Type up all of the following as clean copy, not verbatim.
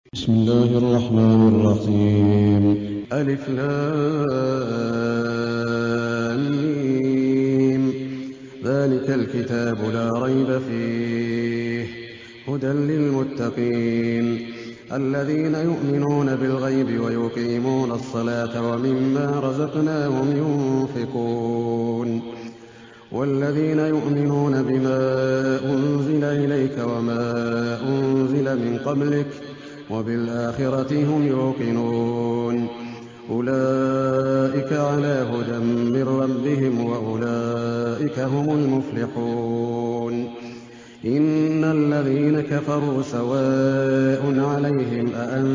بسم الله الرحمن الرحيم. ألف لام ميم. ذلك الكتاب لا ريب فيه هدى للمتقين الذين يؤمنون بالغيب ويقيمون الصلاة ومما رزقناهم ينفقون والذين يؤمنون بما أنزل إليك وما أنزل من قبلك وبالآخرة هم يوقنون أولئك على هدى من ربهم وأولئك هم المفلحون إن الذين كفروا سواء عليهم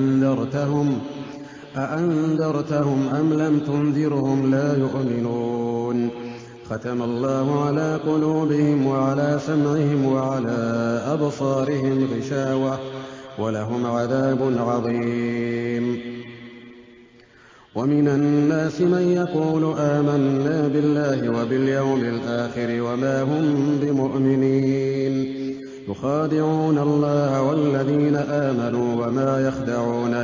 أأنذرتهم أم لم تنذرهم لا يؤمنون ختم الله على قلوبهم وعلى سمعهم وعلى أبصارهم غشاوة ولهم عذاب عظيم ومن الناس من يقول آمنا بالله وباليوم الآخر وما هم بمؤمنين يخادعون الله والذين آمنوا وما يخدعون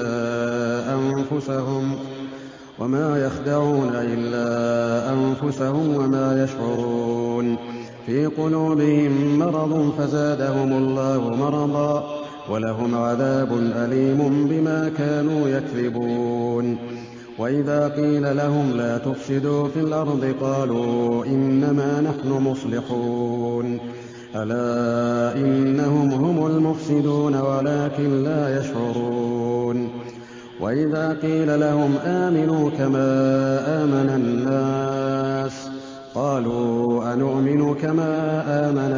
إلا أنفسهم وما يشعرون في قلوبهم مرض فزادهم الله مرضا ولهم عذاب أليم بما كانوا يكذبون وإذا قيل لهم لا تفسدوا في الأرض قالوا إنما نحن مصلحون ألا إنهم هم المفسدون ولكن لا يشعرون وإذا قيل لهم آمنوا كما آمن الناس قالوا أنؤمن كما آمن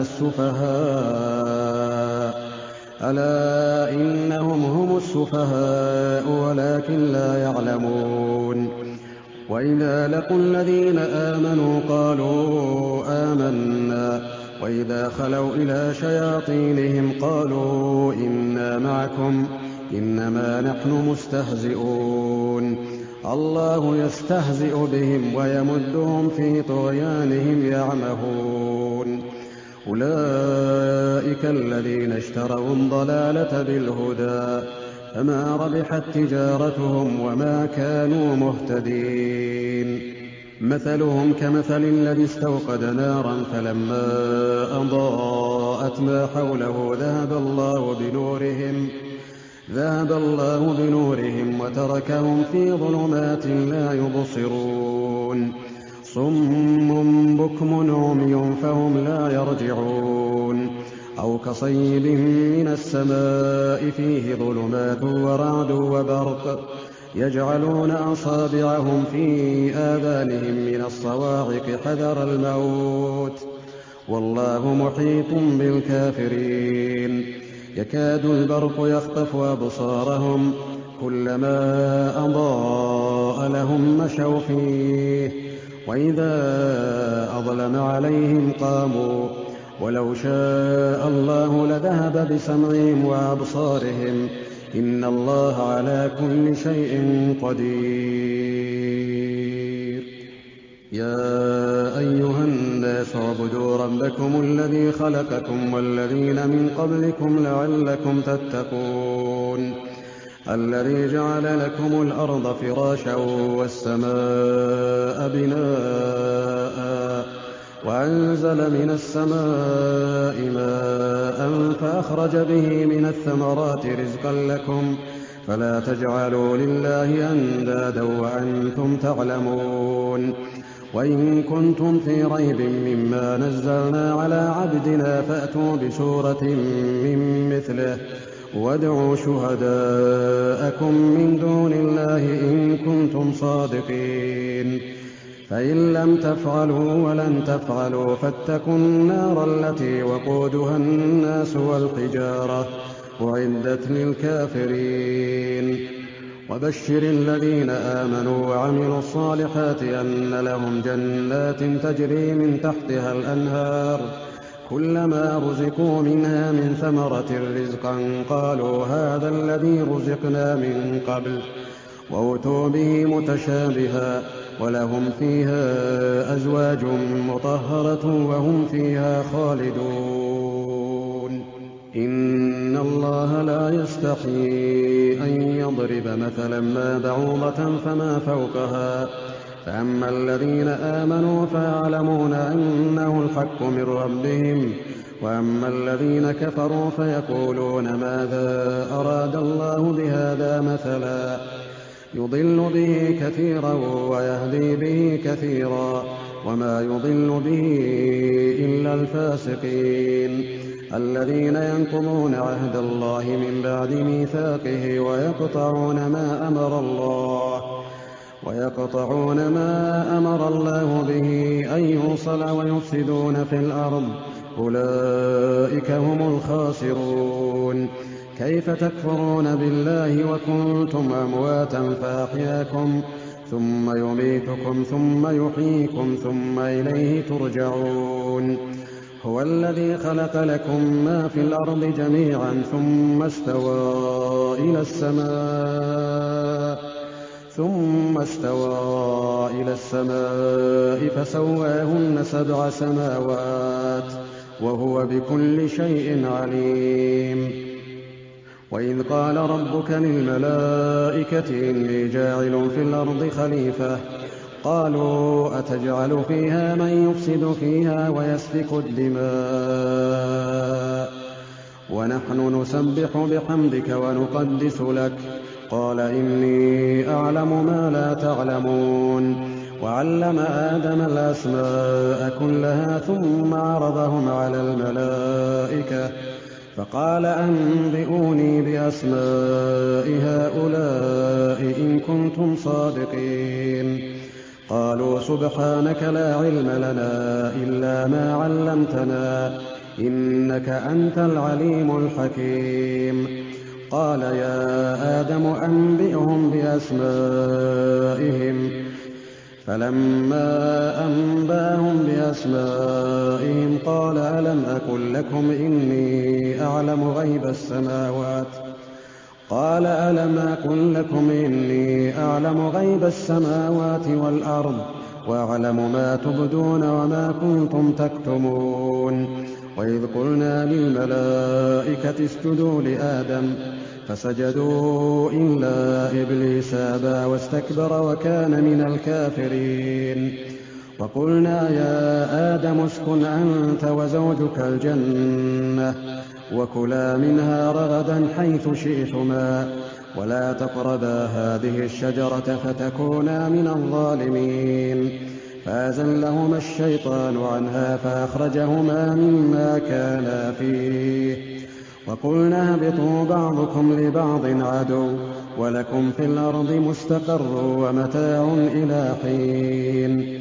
السفهاء ألا إنهم هم السفهاء ولكن لا يعلمون وإذا لقوا الذين آمنوا قالوا آمنا وإذا خلوا إلى شياطينهم قالوا إنا معكم إنما نحن مستهزئون الله يستهزئ بهم ويمدهم في طغيانهم يعمهون أولئك الذين اشتروا الضلالة بالهدى فما ربحت تجارتهم وما كانوا مهتدين مثلهم كمثل الذي استوقد نارا فلما أضاءت ما حوله ذهب الله بنورهم وتركهم في ظلمات لا يبصرون صم بكم عمي فهم لا يرجعون أو كصيب من السماء فيه ظلمات ورعد وبرق يجعلون أصابعهم في آذانهم من الصواعق حذر الموت والله محيط بالكافرين يكاد البرق يخطف أبصارهم كلما أضاء لهم مشوا فيه وإذا أظلم عليهم قاموا ولو شاء الله لذهب بسمعهم وأبصارهم إن الله على كل شيء قدير يا أيها الناس اعبدوا ربكم الذي خلقكم والذين من قبلكم لعلكم تتقون الذي جعل لكم الأرض فراشا والسماء بناء وأنزل من السماء ماء فأخرج به من الثمرات رزقا لكم فلا تجعلوا لله أندادا وأنتم تعلمون وإن كنتم في ريب مما نزلنا على عبدنا فأتوا بسورة من مثله وادعوا شهداءكم من دون الله إن كنتم صادقين فإن لم تفعلوا ولن تفعلوا فاتقوا النار التي وقودها الناس والحجارة أعدت للكافرين وبشر الذين آمنوا وعملوا الصالحات أن لهم جنات تجري من تحتها الأنهار كلما رزقوا منها من ثمرة رزقا قالوا هذا الذي رزقنا من قبل وأتوا به متشابها ولهم فيها أزواج مطهرة وهم فيها خالدون إن اللَّهَ لَا يَسْتَحْيِي أَن يَضْرِبَ مَثَلًا مَّا بَعُوضَةً فَمَا فَوْقَهَا ۚ فَأَمَّا الَّذِينَ آمَنُوا فَيَعْلَمُونَ أَنَّهُ الْحَقُّ مِن رَّبِّهِمْ ۖ وَأَمَّا الَّذِينَ كَفَرُوا فَيَقُولُونَ مَاذَا أَرَادَ اللَّهُ بِهَٰذَا مَثَلًا ۚ يُضِلُّ بِهِ كَثِيرًا وَيَهْدِي بِهِ كَثِيرًا ۚ وَمَا يُضِلُّ بِهِ إِلَّا الْفَاسِقِينَ الَّذِينَ يَنقُضُونَ عَهْدَ اللَّهِ مِن بَعْدِ مِيثَاقِهِ وَيَقْطَعُونَ مَا أَمَرَ اللَّهُ بِهِ أَن يُوصَلَ وَيُفْسِدُونَ فِي الْأَرْضِ ۚ أُولَٰئِكَ هُمُ الْخَاسِرُونَ كَيْفَ تَكْفُرُونَ بِاللَّهِ وَكُنتُمْ أَمْوَاتًا فَأَحْيَاكُمْ ثُمَّ يُمِيتُكُمْ ثُمَّ يُحْيِيكُمْ ثُمَّ إِلَيْهِ تُرْجَعُونَ هُوَ الَّذِي خَلَقَ لَكُم مَّا فِي الْأَرْضِ جَمِيعًا ثُمَّ اسْتَوَىٰ إِلَى السَّمَاءِ فَسَوَّاهُنَّ سَبْعَ سَمَاوَاتٍ ۖ وَهُوَ بِكُلِّ شَيْءٍ عَلِيمٌ وَإِذْ قَالَ رَبُّكَ لِلْمَلَائِكَةِ إِنِّي جَاعِلٌ فِي الْأَرْضِ خَلِيفَةً ۖ قَالُوا أَتَجْعَلُ فِيهَا مَن يُفْسِدُ فِيهَا وَيَسْفِكُ الدِّمَاءَ وَنَحْنُ نُسَبِّحُ بِحَمْدِكَ وَنُقَدِّسُ لَكَ ۖ قَالَ إِنِّي أَعْلَمُ مَا لَا تَعْلَمُونَ وَعَلَّمَ آدَمَ الْأَسْمَاءَ كُلَّهَا ثُمَّ عَرَضَهُمْ عَلَى الْمَلَائِكَةِ فَقَالَ أَنبِئُونِي بِأَسْمَاءِ هَٰؤُلَاءِ إِن كُنتُمْ صَادِقِينَ قَالُوا سُبْحَانَكَ لَا عِلْمَ لَنَا إِلَّا مَا عَلَّمْتَنَا ۖ إِنَّكَ أَنتَ الْعَلِيمُ الْحَكِيمُ قَالَ يَا آدَمُ أَنبِئْهُم بِأَسْمَائِهِمْ ۖ فَلَمَّا أَنبَأَهُم بِأَسْمَائِهِمْ قَالَ أَلَمْ أَقُل لَّكُمْ إِنِّي أَعْلَمُ غَيْبَ السَّمَاوَاتِ وَالْأَرْضِ وَأَعْلَمُ مَا تُبْدُونَ وَمَا كُنتُمْ تَكْتُمُونَ وَإِذْ قُلْنَا لِلْمَلَائِكَةِ اسْجُدُوا لِآدَمَ فَسَجَدُوا إِلَّا إِبْلِيسَ أَبَىٰ وَاسْتَكْبَرَ وَكَانَ مِنَ الْكَافِرِينَ وَقُلْنَا يَا آدَمُ اسْكُنْ أَنتَ وَزَوْجُكَ الْجَنَّةَ وَكُلَا مِنْهَا رَغَدًا حَيْثُ شِئْتُمَا وَلَا تَقْرَبَا هَٰذِهِ الشَّجَرَةَ فَتَكُونَا مِنَ الظَّالِمِينَ فَأَزَلَّهُمَا الشَّيْطَانُ عَنْهَا فَأَخْرَجَهُمَا مِمَّا كَانَا فِيهِ وَقُلْنَا اهْبِطُوا بَعْضُكُمْ لِبَعْضٍ عَدُوٌّ وَلَكُمْ فِي الْأَرْضِ مُسْتَقَرٌّ وَمَتَاعٌ إِلَىٰ حِينٍ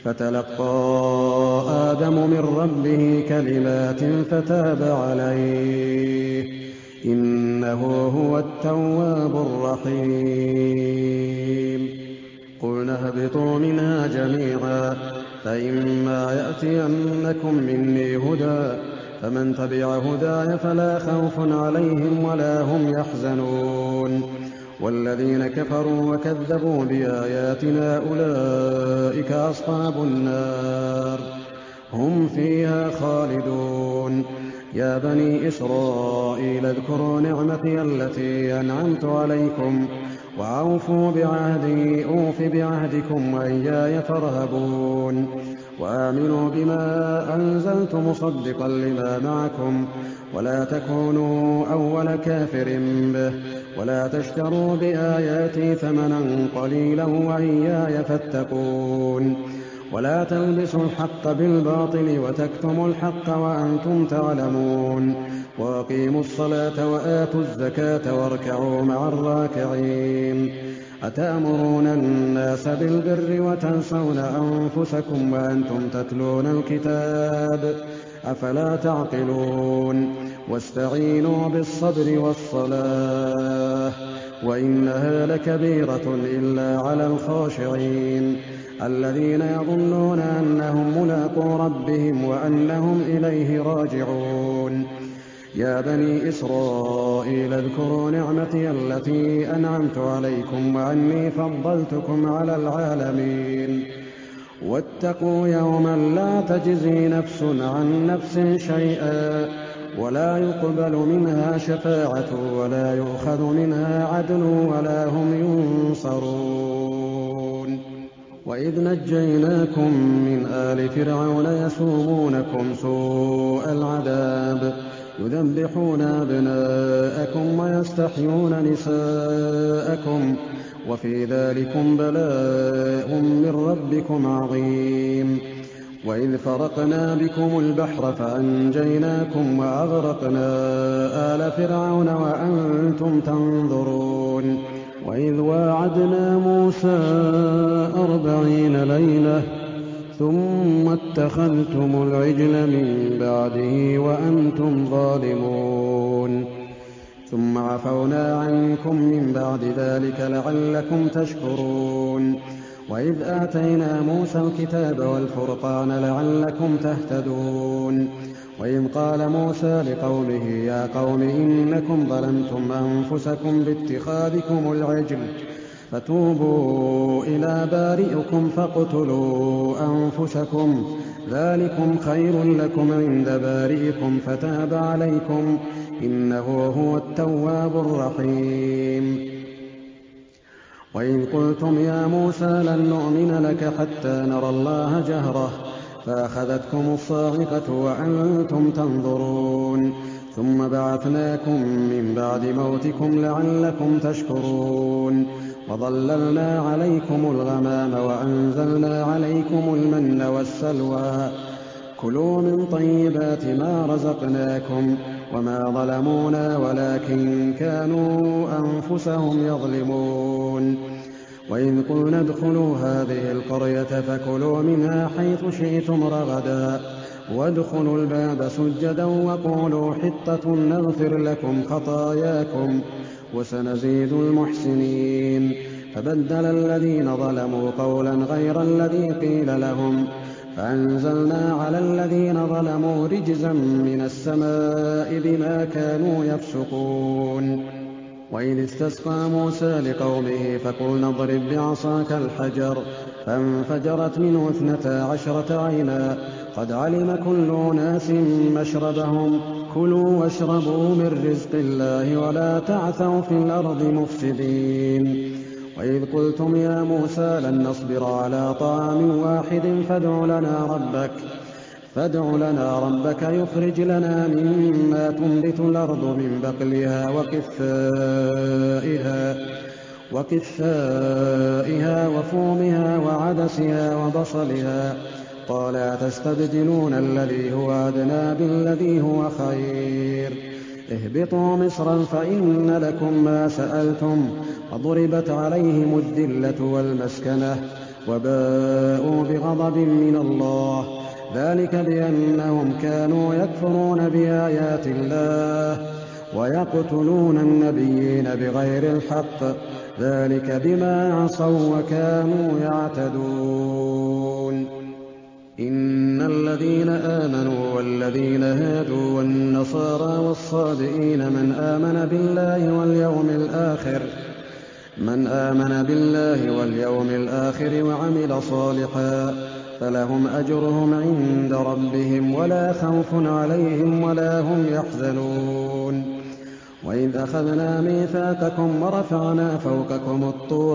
فَتَلَقَّىٰ آدَمُ مِن رَّبِّهِ كَلِمَاتٍ فَتَابَ عَلَيْهِ ۚ إِنَّهُ هُوَ التَّوَّابُ الرَّحِيمُ قُلْنَا اهْبِطُوا مِنْهَا جَمِيعًا فَإِمَّا يَأْتِيَنَّكُم مِّنِّي هُدًى فَمَن تَبِعَ هُدَايَ فَلَا خَوْفٌ عَلَيْهِمْ وَلَا هُمْ يَحْزَنُونَ وَالَّذِينَ كَفَرُوا وَكَذَّبُوا بِآيَاتِنَا أُولَٰئِكَ أَصْحَابُ النَّارِ ۖ هُمْ فِيهَا خَالِدُونَ يَا بَنِي إِسْرَائِيلَ اذْكُرُوا نِعْمَتِيَ الَّتِي أَنْعَمْتُ عَلَيْكُمْ وَأَوْفُوا بِعَهْدِي أُوفِ بِعَهْدِكُمْ وَإِيَّايَ فَارْهَبُونِ وَآمِنُوا بِمَا أَنزَلْتُ مُصَدِّقًا لِّمَا مَعَكُمْ وَلَا تَكُونُوا أَوَّلَ كَافِرٍ بِهِ وَلَا تَشْتَرُوا بِآيَاتِي ثَمَنًا قَلِيلًا وَإِيَّايَ فَاتَّقُونِ وَلَا تَلْبِسُوا الْحَقَّ بِالْبَاطِلِ وَتَكْتُمُوا الْحَقَّ وَأَنتُمْ تَعْلَمُونَ وَأَقِيمُوا الصَّلَاةَ وَآتُوا الزَّكَاةَ وَارْكَعُوا مَعَ الرَّاكِعِينَ أَتَأْمُرُونَ النَّاسَ بِالْبِرِّ وَتَنسَوْنَ أَنفُسَكُمْ وَأَنتُمْ تَتْلُونَ الْكِتَابَ ۚ أَفَلَا تَعْقِلُونَ وَاسْتَعِينُوا بِالصَّبْرِ وَالصَّلَاةِ ۚ وَإِنَّهَا لَكَبِيرَةٌ إِلَّا عَلَى الْخَاشِعِينَ الَّذِينَ يَظُنُّونَ أَنَّهُم مُّلَاقُو رَبِّهِمْ وَأَنَّهُمْ إِلَيْهِ رَاجِعُونَ يَا بَنِي إِسْرَائِيلَ اذْكُرُوا نِعْمَتِيَ الَّتِي أَنْعَمْتُ عَلَيْكُمْ وَأَنِّي فَضَّلْتُكُمْ عَلَى الْعَالَمِينَ وَاتَّقُوا يَوْمًا لَّا تَجْزِي نَفْسٌ عَن نَّفْسٍ شَيْئًا ولا يقبل منها شفاعة ولا يؤخذ منها عدل ولا هم ينصرون. وإذ نجيناكم من آل فرعون يسومونكم سوء العذاب يذبحون أبناءكم ويستحيون نساءكم وفي ذلكم بلاء من ربكم عظيم. وإذ فرقنا بكم البحر فأنجيناكم وأغرقنا آل فرعون وأنتم تنظرون. وإذ واعدنا موسى 40 ليلة ثم اتخذتم العجل من بعده وأنتم ظالمون ثم عفونا عنكم من بعد ذلك لعلكم تشكرون. وإذ آتينا موسى الكتاب والفرقان لعلكم تهتدون. وإذ قال موسى لقومه يا قوم إنكم ظلمتم أنفسكم باتخاذكم العجل فتوبوا إلى بارئكم فاقتلوا أنفسكم ذلكم خير لكم عند بارئكم فتاب عليكم إنه هو التواب الرحيم. وإذ قلتم يا موسى لن نؤمن لك حتى نرى الله جهرة فأخذتكم الصاعقة وأنتم تنظرون ثم بعثناكم من بعد موتكم لعلكم تشكرون. وظللنا عليكم الغمام وأنزلنا عليكم المن والسلوى كلوا من طيبات ما رزقناكم وما ظلمونا ولكن كانوا أنفسهم يظلمون. وإذ قلنا ادخلوا هذه القرية فكلوا منها حيث شئتم رغدا وادخلوا الباب سجدا وقولوا حطة نغفر لكم خطاياكم وسنزيد المحسنين. فبدل الذين ظلموا قولا غير الذي قيل لهم فأنزلنا على الذين ظلموا رجزا من السماء بما كانوا يفسقون. وإذ استسقى موسى لقومه فقلنا اضرب بعصاك الحجر فانفجرت منه 12 عينا قد علم كل أناس مشربهم كلوا واشربوا من رزق الله ولا تعثوا في الأرض مفسدين. وإذ قلتم يا موسى لن نصبر على طعام واحد فادع لنا ربك يخرج لنا مما تنبت الأرض من بقلها وقثائها وفومها وعدسها وبصلها قال أتستبدلون الذي هو أدنى بالذي هو خير اهبطوا مصرا فإن لكم ما سألتم وضربت عليهم الذلة والمسكنة وباءوا بغضب من الله ذلك بأنهم كانوا يكفرون بآيات الله ويقتلون النبيين بغير الحق ذلك بما عصوا وكانوا يعتدون. إن الذين آمنوا والذين هادوا والنصارى والصابئين من آمن بالله واليوم الآخر وعمل صالحا فلهم أجرهم عند ربهم ولا خوف عليهم ولا هم يحزنون. وإذ أخذنا ميثاقكم ورفعنا فوقكم الطور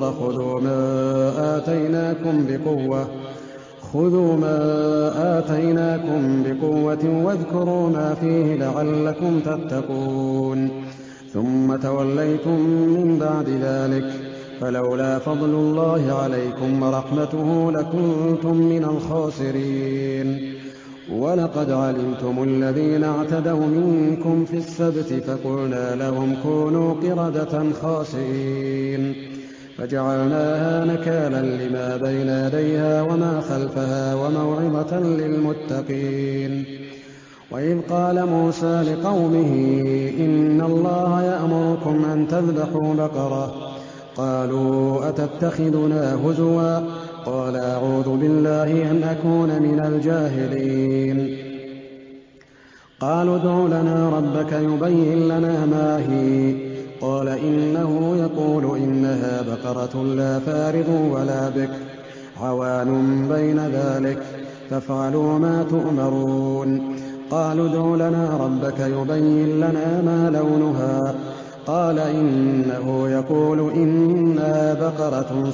خذوا ما آتيناكم بقوة واذكروا ما فيه لعلكم تتقون ثم توليتم من بعد ذلك فلولا فضل الله عليكم ورحمته لكنتم من الخاسرين. ولقد علمتم الذين اعتدوا منكم في السبت فقلنا لهم كونوا قردة خاسئين فجعلناها نكالا لما بين يديها وما خلفها وموعظة للمتقين. وإذ قال موسى لقومه إن الله يأمركم أن تذبحوا بقرة قالوا أتتخذنا هزوا قال أعوذ بالله أن أكون من الجاهلين. قالوا ادع لنا ربك يبين لنا ما هي قال إنه يقول إنها بقرة لا فارض ولا بكر عوان بين ذلك فافعلوا ما تؤمرون. قالوا ادع لنا ربك يبين لنا ما لونها. قال إنه يقول إنها بقرة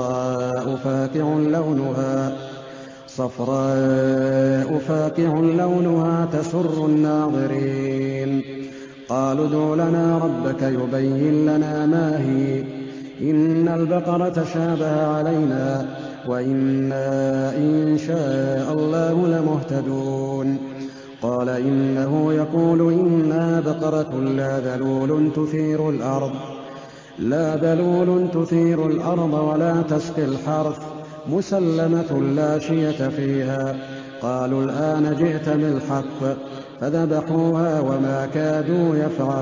صفراء فاقع لونها تسر الناظرين. قالوا ادع لنا ربك يبين لنا ما هي إن البقرة شابه علينا وإنا إن شاء الله لمهتدون. قال إنه يقول إنها بقرة لا ذلول تثير الأرض ولا تسقي الحرث مسلمة لا شية فيها. قالوا الآن جئت بالحق فذبحوها وما كادوا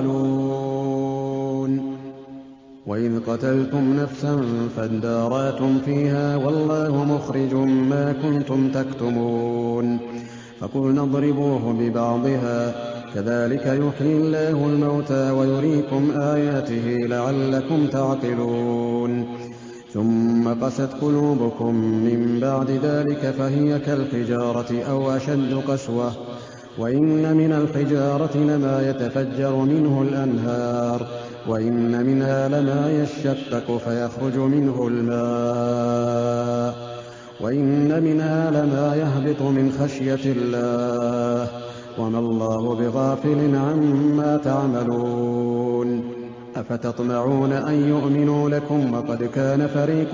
يفعلون. وإذ قتلتم نفسا فادارأتم فيها والله مخرج ما كنتم تكتمون. فقلنا اضربوه ببعضها كذلك يحيي الله الموتى ويريكم آياته لعلكم تعقلون. ثم قست قلوبكم من بعد ذلك فهي كالحجارة أو أشد قسوة وإن من الحجارة لما يتفجر منه الأنهار وإن منها لما يشقق فيخرج منه الماء وإن منها لما يهبط من خشية الله وما الله بغافل عما تعملون. أفتطمعون أن يؤمنوا لكم وقد كان فريق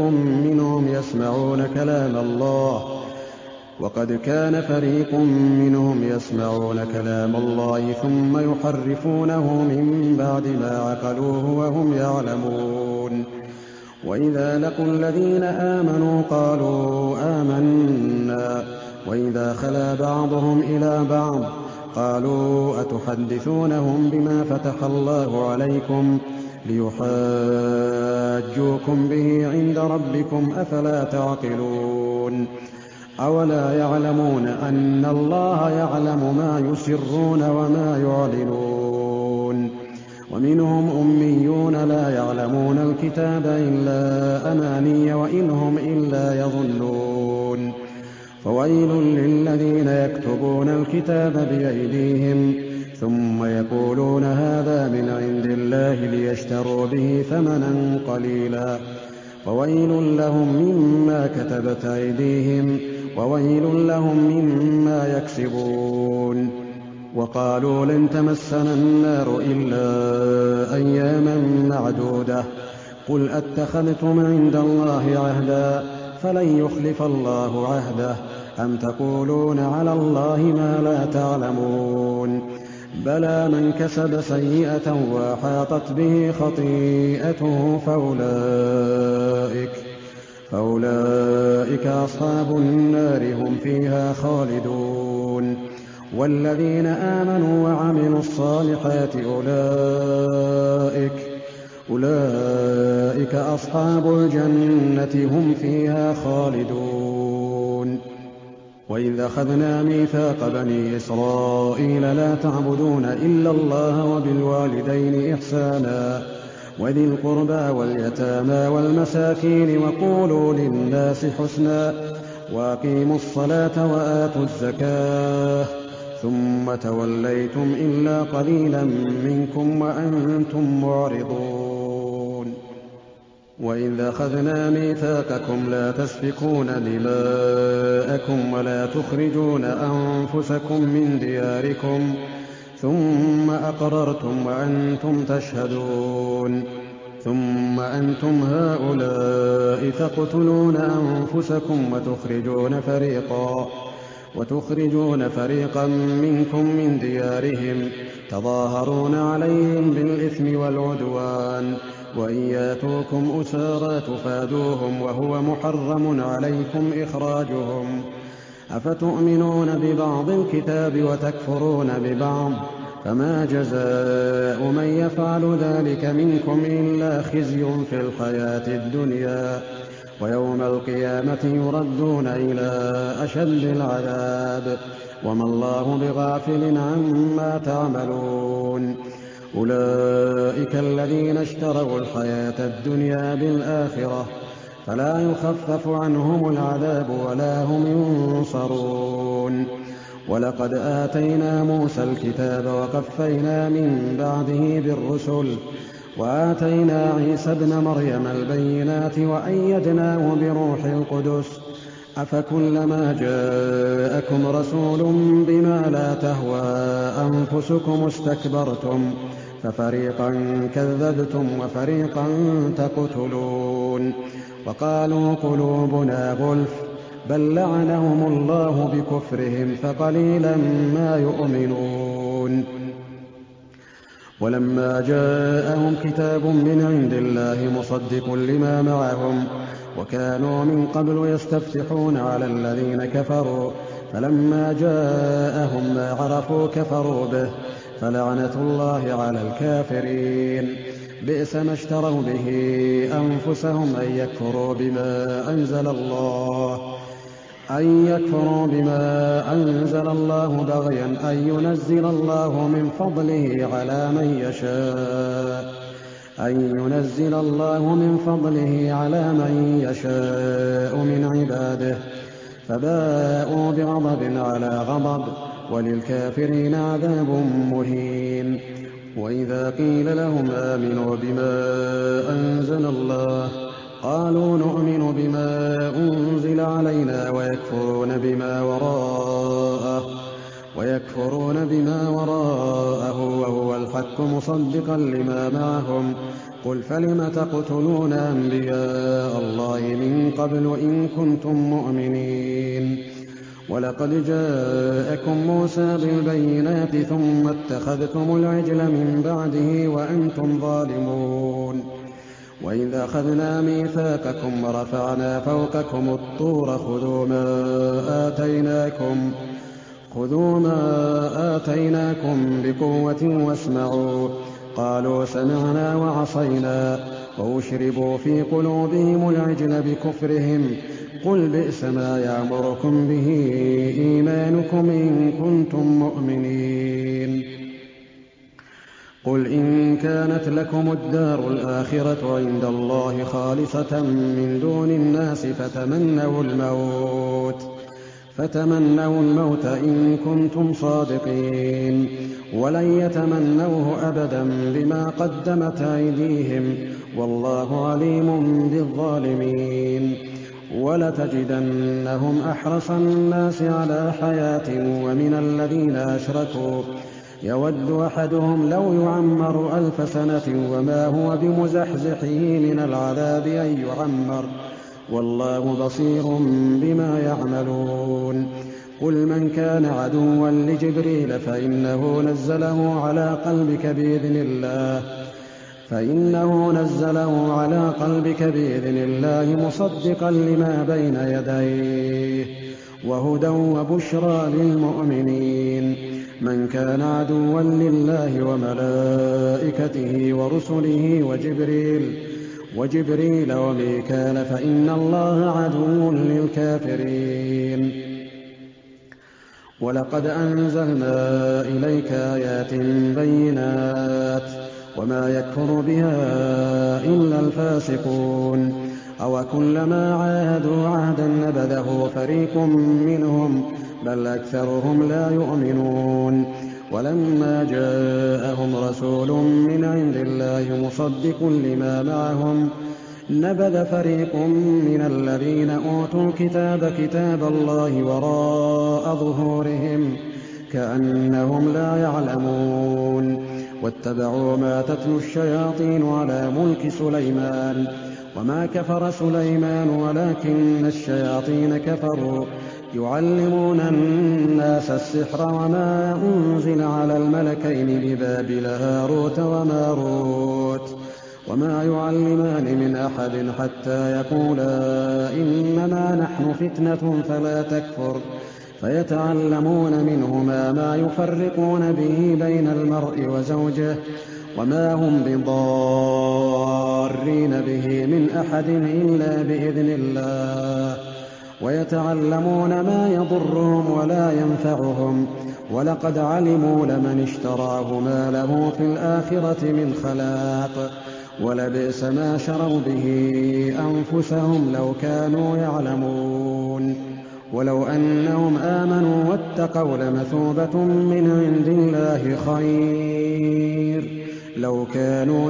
منهم يسمعون كلام الله ثم يحرفونه من بعد ما عقلوه وهم يعلمون. وإذا لقوا الذين آمنوا قالوا آمنا وإذا خلا بعضهم إلى بعض قالوا أتحدثونهم بما فتح الله عليكم ليحاجوكم به عند ربكم أفلا تعقلون. أولا يعلمون أن الله يعلم ما يسرون وما يعلنون. ومنهم أميون لا يعلمون الكتاب إلا أماني وإن هم إلا يظنون. فويل للذين يكتبون الكتاب بأيديهم ثم يقولون هذا من عند الله ليشتروا به ثمنا قليلا فويل لهم مما كتبت أيديهم وويل لهم مما يكسبون. وقالوا لن تمسنا النار إلا أياما معدودة قل أتخذتم عند الله عهدا فلن يخلف الله عهده أم تقولون على الله ما لا تعلمون. بلى من كسب سيئة وأحاطت به خطيئته فأولئك أصحاب النار هم فيها خالدون. والذين آمنوا وعملوا الصالحات أولئك أصحاب الجنة هم فيها خالدون. وإذ أخذنا ميثاق بني إسرائيل لا تعبدون إلا الله وبالوالدين إحسانا وذي القربى واليتامى والمساكين وقولوا للناس حسنا وأقيموا الصلاة وآتوا الزكاة ثم توليتم إلا قليلا منكم وأنتم معرضون. وإذ أخذنا ميثاقكم لا تسفكون دماءكم ولا تخرجون أنفسكم من دياركم ثم أقررتم وأنتم تشهدون ثم أنتم هؤلاء تقتلون أنفسكم وتخرجون فريقا منكم من ديارهم تظاهرون عليهم بالإثم والعدوان وإن ياتوكم أسارى تفادوهم وهو محرم عليكم إخراجهم أفتؤمنون ببعض الكتاب وتكفرون ببعض فما جزاء من يفعل ذلك منكم إلا خزي في الحياة الدنيا ويوم القيامة يردون إلى أشد العذاب وما الله بغافل عما تعملون. أولئك الذين اشتروا الحياة الدنيا بالآخرة فلا يخفف عنهم العذاب ولا هم ينصرون. ولقد آتينا موسى الكتاب وقفينا من بعده بالرسل وآتينا عيسى ابن مريم البينات وأيدناه بروح القدس أفكلما جاءكم رسول بما لا تهوى أنفسكم استكبرتم ففريقا كذبتم وفريقا تقتلون وقالوا قلوبنا غلف بل لعنهم الله بكفرهم فقليلا ما يؤمنون ولما جاءهم كتاب من عند الله مصدق لما معهم وكانوا من قبل يستفتحون على الذين كفروا فلما جاءهم ما عرفوا كفروا به فلعنة الله على الكافرين بئس ما اشتروا به أنفسهم أن يكفروا بما أنزل الله بغيا أن ينزل الله من فضله على من يشاء من عباده فباءوا بغضب على غضب وللكافرين عذاب مهين وإذا قيل لهم آمنوا بما أنزل الله قالوا نؤمن بما أنزل علينا ويكفرون بما وراءه وهو الحق مصدقا لما معهم قل فلم تقتلون أنبياء الله من قبل إن كنتم مؤمنين ولقد جاءكم موسى بالبينات ثم اتخذتم العجل من بعده وأنتم ظالمون وإذ أخذنا ميثاقكم ورفعنا فوقكم الطور خذوا ما آتيناكم بقوة واسمعوا قالوا سمعنا وعصينا وأشربوا في قلوبهم العجل بكفرهم قل بئس ما يأمركم به إيمانكم إن كنتم مؤمنين قل إن كانت لكم الدار الآخرة عند الله خالصة من دون الناس فتمنوا الموت إن كنتم صادقين ولن يتمنوه أبدا بما قدمت أيديهم والله عليم بالظالمين ولتجدنهم أحرص الناس على حياة ومن الذين أشركوا يود أحدهم لو يعمر 1000 سنة وما هو بمزحزحه من العذاب أن يعمر والله بصير بما يعملون قل من كان عدوا لجبريل فإنه نزله على قلبك بإذن الله مصدقا لما بين يديه وهدى وبشرى للمؤمنين من كان عدوا لله وملائكته ورسله وجبريل وميكال فإن الله عدو للكافرين ولقد أنزلنا إليك آيات بينات وما يكفر بها إلا الفاسقون أوكلما عاهدوا عهدا نبذه فريق منهم بل أكثرهم لا يؤمنون ولما جاءهم رسول من عند الله مصدق لما معهم نبذ فريق من الذين أوتوا الكتاب كتاب الله وراء ظهورهم كأنهم لا يعلمون واتبعوا ما تتلو الشياطين على ملك سليمان وما كفر سليمان ولكن الشياطين كفروا يعلمون الناس السحر وما أنزل على الملكين ببابل هاروت وماروت وما يعلمان من أحد حتى يقولا إنما نحن فتنة فلا تكفر فيتعلمون منهما ما يفرقون به بين المرء وزوجه وما هم بضارين به من أحد إلا بإذن الله ويتعلمون ما يضرهم ولا ينفعهم ولقد علموا لمن اشتراه ما له في الآخرة من خلاق ولبئس ما شروا به أنفسهم لو كانوا يعلمون ولو أنهم آمنوا واتقوا لمثوبة من عند الله خير لو كانوا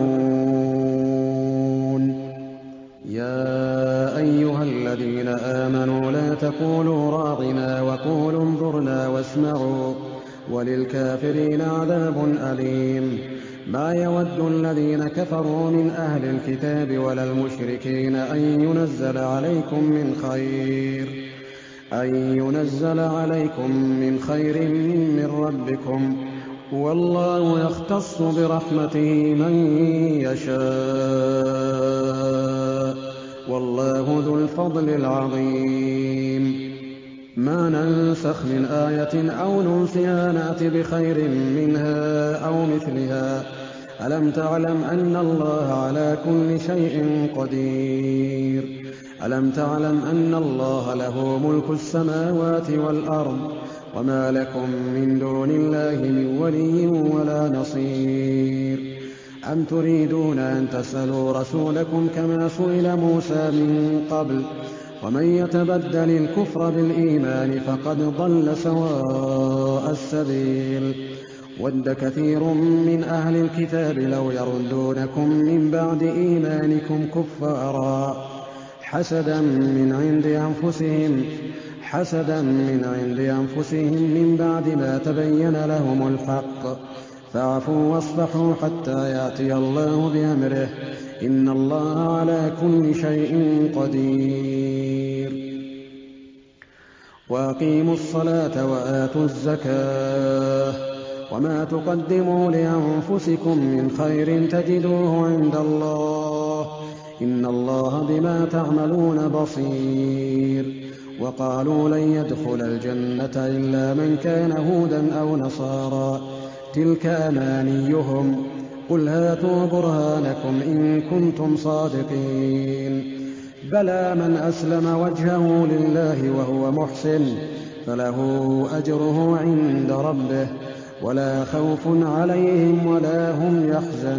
يعلمون. يا أيها الذين آمنوا لا تقولوا راعنا وقولوا انظرنا واسمعوا وللكافرين عذاب أليم. ما يود الذين كفروا من أهل الكتاب ولا المشركين أن ينزل عليكم من خير من ربكم، والله يختص برحمته من يشاء، والله ذو الفضل العظيم. ما ننسخ من آية أو ننسها نأت بخير منها أو مثلها. ألم تعلم أن الله على كل شيء قدير؟ ألم تعلم أن الله له ملك السماوات والأرض وما لكم من دون الله من ولي ولا نصير؟ أم تريدون أن تسألوا رسولكم كما سئل موسى من قبل؟ ومن يتبدل الكفر بالإيمان فقد ضل سواء السبيل. ود كثير من أهل الكتاب لو يردونكم من بعد إيمانكم كفارا حسدا من عند أنفسهم من بعد ما تبين لهم الحق، فاعفوا واصفحوا حتى يأتي الله بأمره، إن الله على كل شيء قدير. وأقيموا الصلاة وآتوا الزكاة، وما تقدموا لأنفسكم من خير تجدوه عند الله، إن الله بما تعملون بصير. وقالوا لن يدخل الجنة إلا من كان هودا أو نصارى، تلك أمانيهم، قل هاتوا برهانكم إن كنتم صادقين. بلى من أسلم وجهه لله وهو محسن فله أجره عند ربه ولا خوف عليهم ولا هم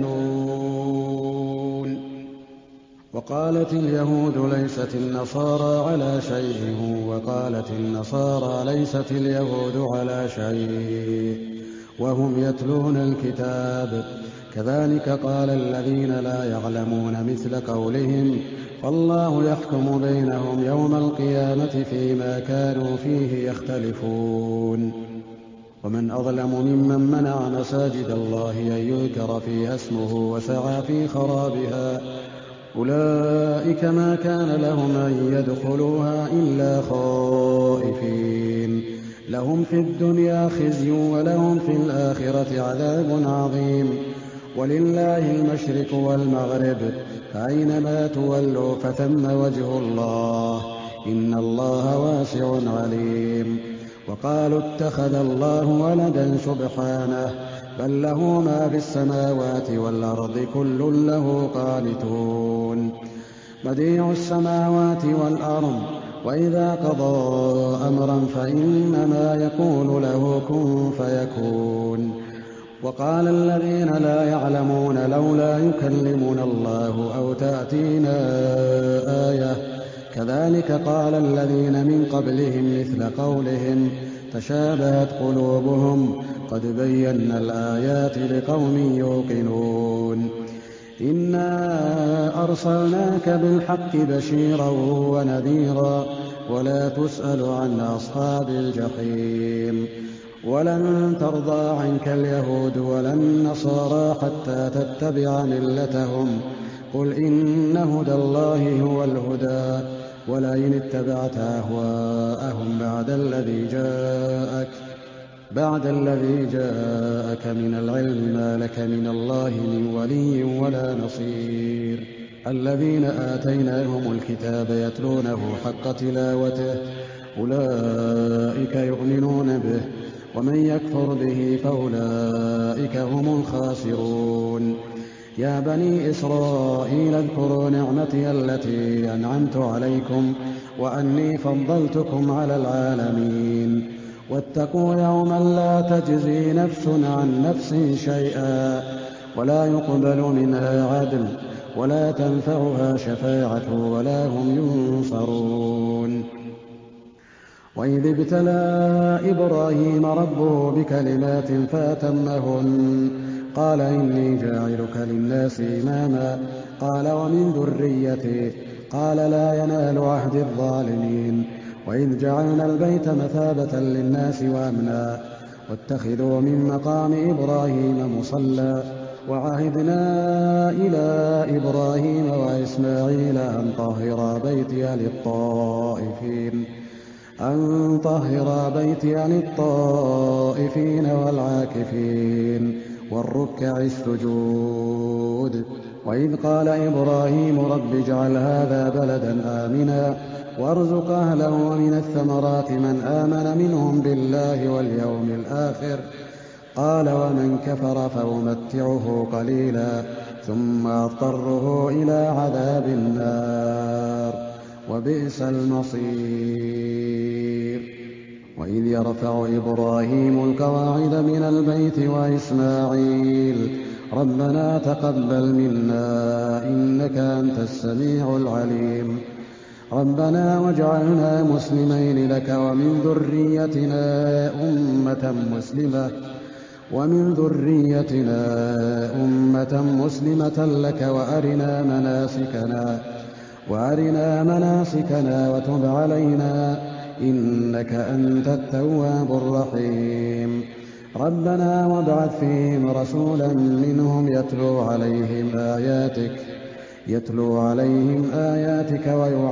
يحزنون. وقالت اليهود ليست النصارى على شيء، وقالت النصارى ليست اليهود على شيء، وهم يتلون الكتاب، كذلك قال الذين لا يعلمون مثل قولهم، فالله يحكم بينهم يوم القيامة فيما كانوا فيه يختلفون. ومن أظلم ممن منع مساجد الله أن يذكر فيها اسمه وسعى في خرابها، أولئك ما كان لهم أن يدخلوها إلا خائفين، لهم في الدنيا خزي ولهم في الآخرة عذاب عظيم. ولله المشرق والمغرب، فأينما تولوا فثم وجه الله، إن الله واسع عليم. وقالوا اتخذ الله ولدا سبحانه، بل له ما في السماوات والأرض كل له قانتون. بديع السماوات والأرض، وإذا قضى أمرا فإنما يقول له كن فيكون. وقال الذين لا يعلمون لولا يكلمنا الله أو تأتينا آية، كذلك قال الذين من قبلهم مثل قولهم تشابهت قلوبهم، قد بينا الآيات لقوم يوقنون. إنا أرسلناك بالحق بشيرا ونذيرا، ولا تسأل عن أصحاب الجحيم. ولن ترضى عنك اليهود ولا النصارى حتى تتبع ملتهم، قل إن هدى الله هو الهدى، ولئن اتبعت أهواءهم بعد الذي جاءك من العلم ما لك من الله من ولي ولا نصير. الذين آتيناهم الكتاب يتلونه حق تلاوته، أولئك يؤمنون به، ومن يكفر به فأولئك هم الخاسرون. يا بني إسرائيل اذكروا نعمتي التي أنعمت عليكم وأني فضلتكم على العالمين. واتقوا يوما لا تجزي نفس عن نفس شيئا ولا يقبل منها عدل ولا تنفعها شفاعة ولا هم ينصرون. وإذ ابتلى إبراهيم ربه بكلمات فأتمهن قال إني جاعلك للناس إماما قال ومن ذريتي قال لا ينال عهد الظالمين وإذ جعلنا البيت مثابة للناس وأمنا واتخذوا من مقام إبراهيم مصلى وعهدنا إلى إبراهيم وإسماعيل أن طهرا بيتي للطائفين والعاكفين والركع السجود وإذ قال إبراهيم رب اجعل هذا بلدا آمنا وارزق أهله من الثمرات من آمن منهم بالله واليوم الآخر قال ومن كفر فأمتعه قليلا ثم أضطره إلى عذاب النار وبئس المصير وإذ يرفع إبراهيم القواعد من البيت وإسماعيل ربنا تقبل منا إنك أنت السميع العليم ربنا واجعلنا مسلمين لك ومن ذريتنا أمة مسلمة لك وأرنا مناسكنا وتب علينا إنك أنت التواب الرحيم ربنا وابعث فيهم رسولا منهم يتلو عليهم آياتك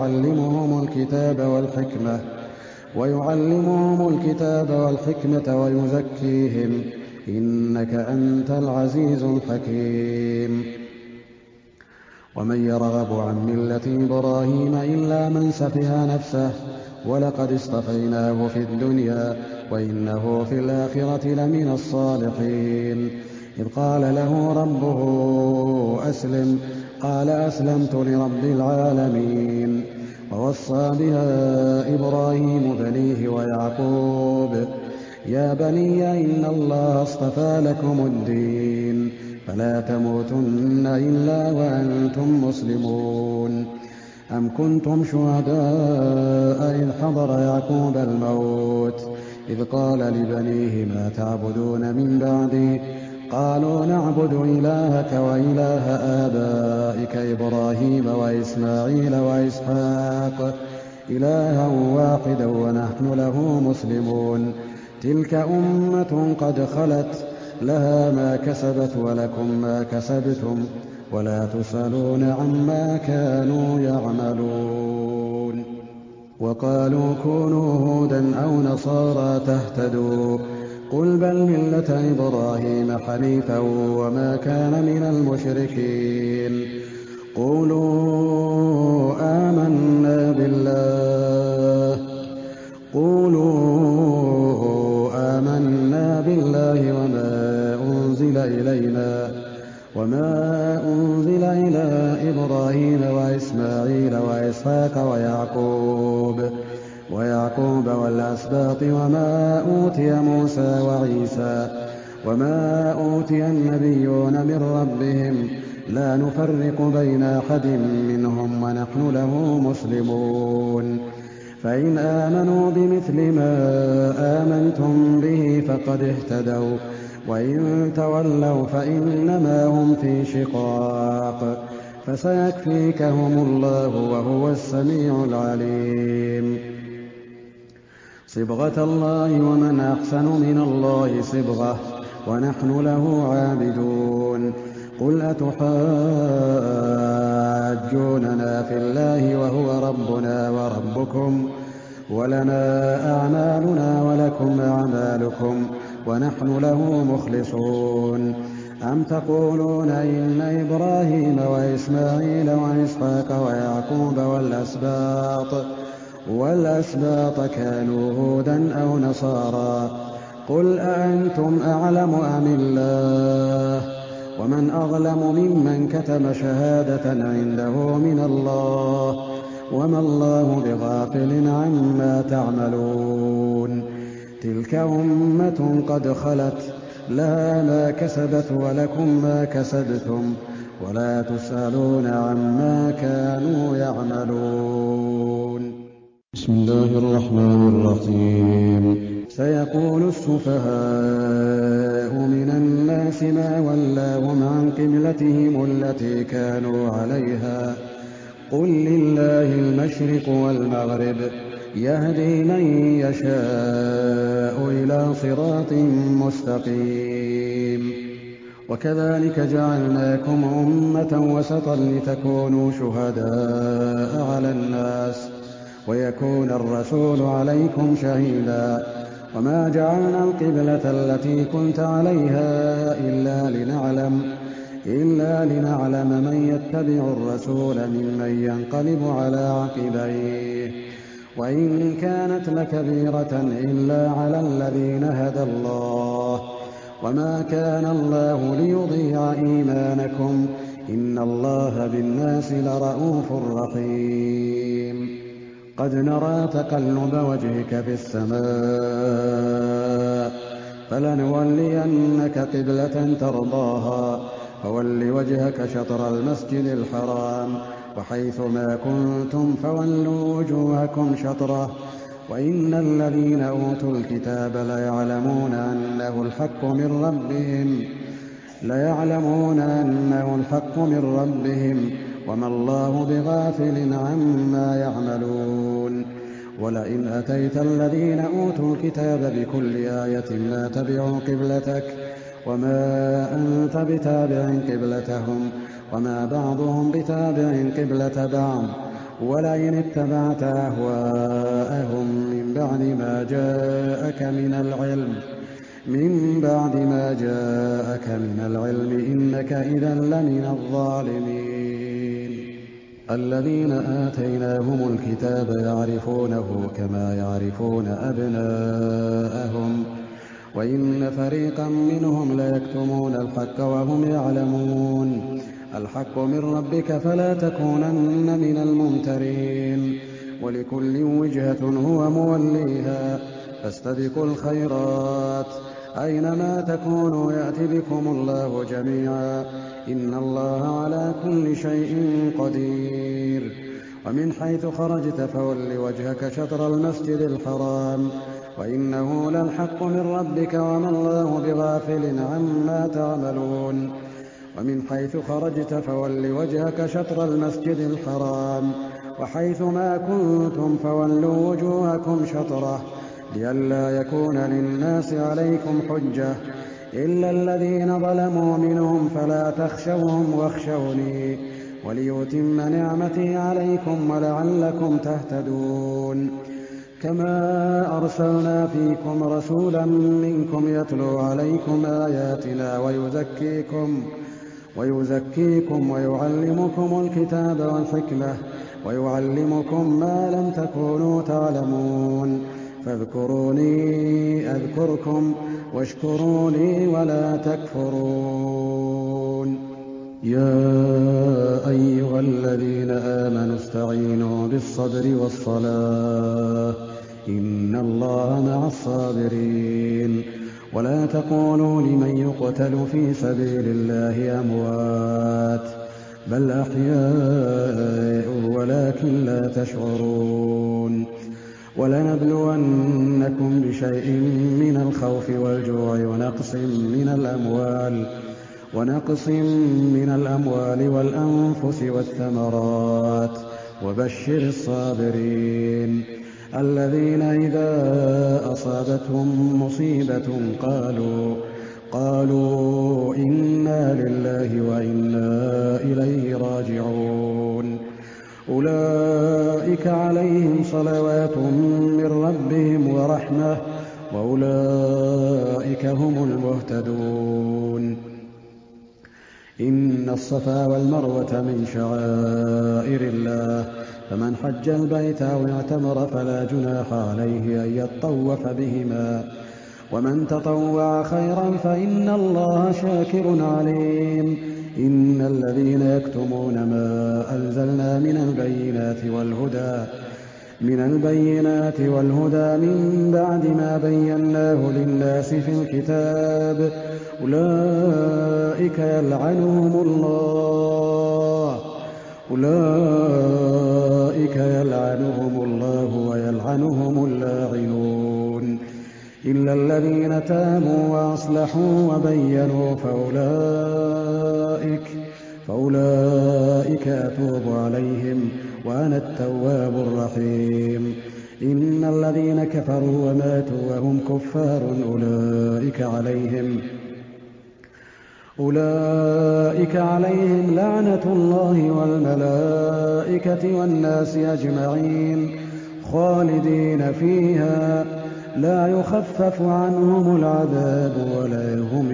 ويعلمهم الكتاب والحكمة ويزكيهم إنك أنت العزيز الحكيم ومن يرغب عن ملة إبراهيم إلا من سفه نفسه ولقد اصطفيناه في الدنيا وإنه في الآخرة لمن الصالحين إذ قال له ربه أسلم قال أسلمت لرب العالمين ووصى بها إبراهيم بنيه ويعقوب يا بني إن الله اصطفى لكم الدين فلا تموتن إلا وأنتم مسلمون أم كنتم شهداء إذ حضر يعقوب الموت إذ قال لبنيه ما تعبدون من بعدي قالوا نعبد إلهك وإله آبائك إبراهيم وإسماعيل وإسحاق إلها واحدا ونحن له مسلمون تلك أمة قد خلت لها ما كسبت ولكم ما كسبتم ولا تسألون عما كانوا يعملون وقالوا كونوا هودا أو نصارى تهتدوا قل بل ملة إبراهيم حنيفا وما كان من المشركين قولوا آمنا بالله وما أنزل إلى إبراهيم وإسماعيل وإسحاق ويعقوب والأسباط وما أوتي موسى وعيسى وما أوتي النبيون من ربهم لا نفرق بين أحد منهم ونحن له مسلمون فإن آمنوا بمثل ما آمنتم به فقد اهتدوا وإن تولوا فإنما هم في شقاق فسيكفيكهم الله وهو السميع العليم صبغة الله ومن أحسن من الله صبغة ونحن له عابدون قل أتحاجوننا في الله وهو ربنا وربكم ولنا أعمالنا ولكم أعمالكم ونحن له مخلصون أم تقولون إن إبراهيم وإسماعيل وإسحاق ويعقوب والأسباط كانوا هودا أو نصارى قل أأنتم أعلم أم الله ومن أظلم ممن كتم شهادة عنده من الله وما الله بغافل عما تعملون تلك أمة قد خلت لها ما كسبت ولكم ما كسبتم ولا تسألون عما كانوا يعملون بسم الله الرحمن الرحيم سيقول السفهاء من الناس ما ولاهم عن قبلتهم التي كانوا عليها قل لله المشرق والمغرب يهدي من يشاء إلى صراط مستقيم وكذلك جعلناكم أمة وسطا لتكونوا شهداء على الناس ويكون الرسول عليكم شهيدا وما جعلنا القبلة التي كنت عليها إلا لنعلم من يتبع الرسول ممن ينقلب على عقبيه وإن كانت لكبيرة إلا على الذين هدى الله وما كان الله ليضيع إيمانكم إن الله بالناس لرءوف رحيم قد نرى تقلب وجهك في السماء فلنولينك قبلة ترضاها فول وجهك شطر المسجد الحرام وحيث ما كنتم فولوا وجوهكم شطره وإن الذين أوتوا الكتاب ليعلمون أنه الحق من ربهم وما الله بغافل عما يعملون ولئن أتيت الذين أوتوا الكتاب بكل آية ما تبعوا قبلتك وما أنت بتابع قبلتهم وما بعضهم بتابع قبلة بعض ولئن اتبعت أهواءهم من بعد ما جاءك من العلم إنك إذا لمن الظالمين الذين آتيناهم الكتاب يعرفونه كما يعرفون أبناءهم وإن فريقا منهم ليكتمون الحق وهم يعلمون الحق من ربك فلا تكونن من الممترين ولكل وجهة هو موليها فاستبقوا الخيرات أينما تكونوا يأت بكم الله جميعا إن الله على كل شيء قدير ومن حيث خرجت فول وجهك شطر المسجد الحرام وإنه للحق من ربك وما الله بغافل عما تعملون ومن حيث خرجت فول وجهك شطر المسجد الحرام وحيث ما كنتم فولوا وجوهكم شطره لئلا يكون للناس عليكم حجة إلا الذين ظلموا منهم فلا تخشوهم واخشوني وليتم نعمتي عليكم ولعلكم تهتدون كما أرسلنا فيكم رسولا منكم يتلو عليكم آياتنا ويزكيكم ويعلمكم الكتاب والحكمة ويعلمكم ما لم تكونوا تعلمون فاذكروني أذكركم واشكروا لي ولا تكفرون يا أيها الذين آمنوا استعينوا بالصبر والصلاة إن الله مع الصابرين ولا تقولوا لمن يقتل في سبيل الله أموات بل أحياء ولكن لا تشعرون ولنبلونكم بشيء من الخوف والجوع ونقص من الأموال والأنفس والثمرات وبشر الصابرين الذين إذا أصابتهم مصيبة قالوا إنا لله وإنا إليه راجعون أولئك عليهم صلوات من ربهم ورحمة وأولئك هم المهتدون إن الصفا والمروة من شعائر الله فمن حج البيت أو اعتمر فلا جناح عليه أن يطوف بهما ومن تطوع خيرا فإن الله شاكر عليم إن الذين يكتمون ما أنزلنا من البينات والهدى من بعد ما بيناه للناس في الكتاب أولئك يلعنهم الله ويلعنهم ويلعنهم اللاعنون إلا الذين تابوا وأصلحوا وبينوا فأولئك أتوب عليهم وأنا التواب الرحيم إن الذين كفروا وماتوا وهم كفار أولئك عليهم لعنة الله والملائكة والناس أجمعين خالدين فيها لا يخفف عنهم العذاب ولا هم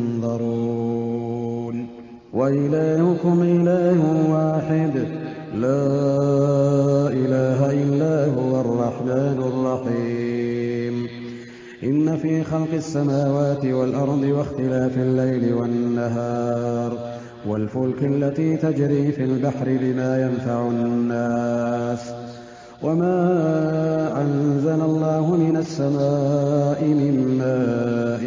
ينظرون وإلهكم إله واحد لا إله إلا هو الرحمن الرحيم إن في خلق السماوات والأرض واختلاف الليل والنهار والفلك التي تجري في البحر بما ينفع الناس وما أنزل الله من السماء من ماء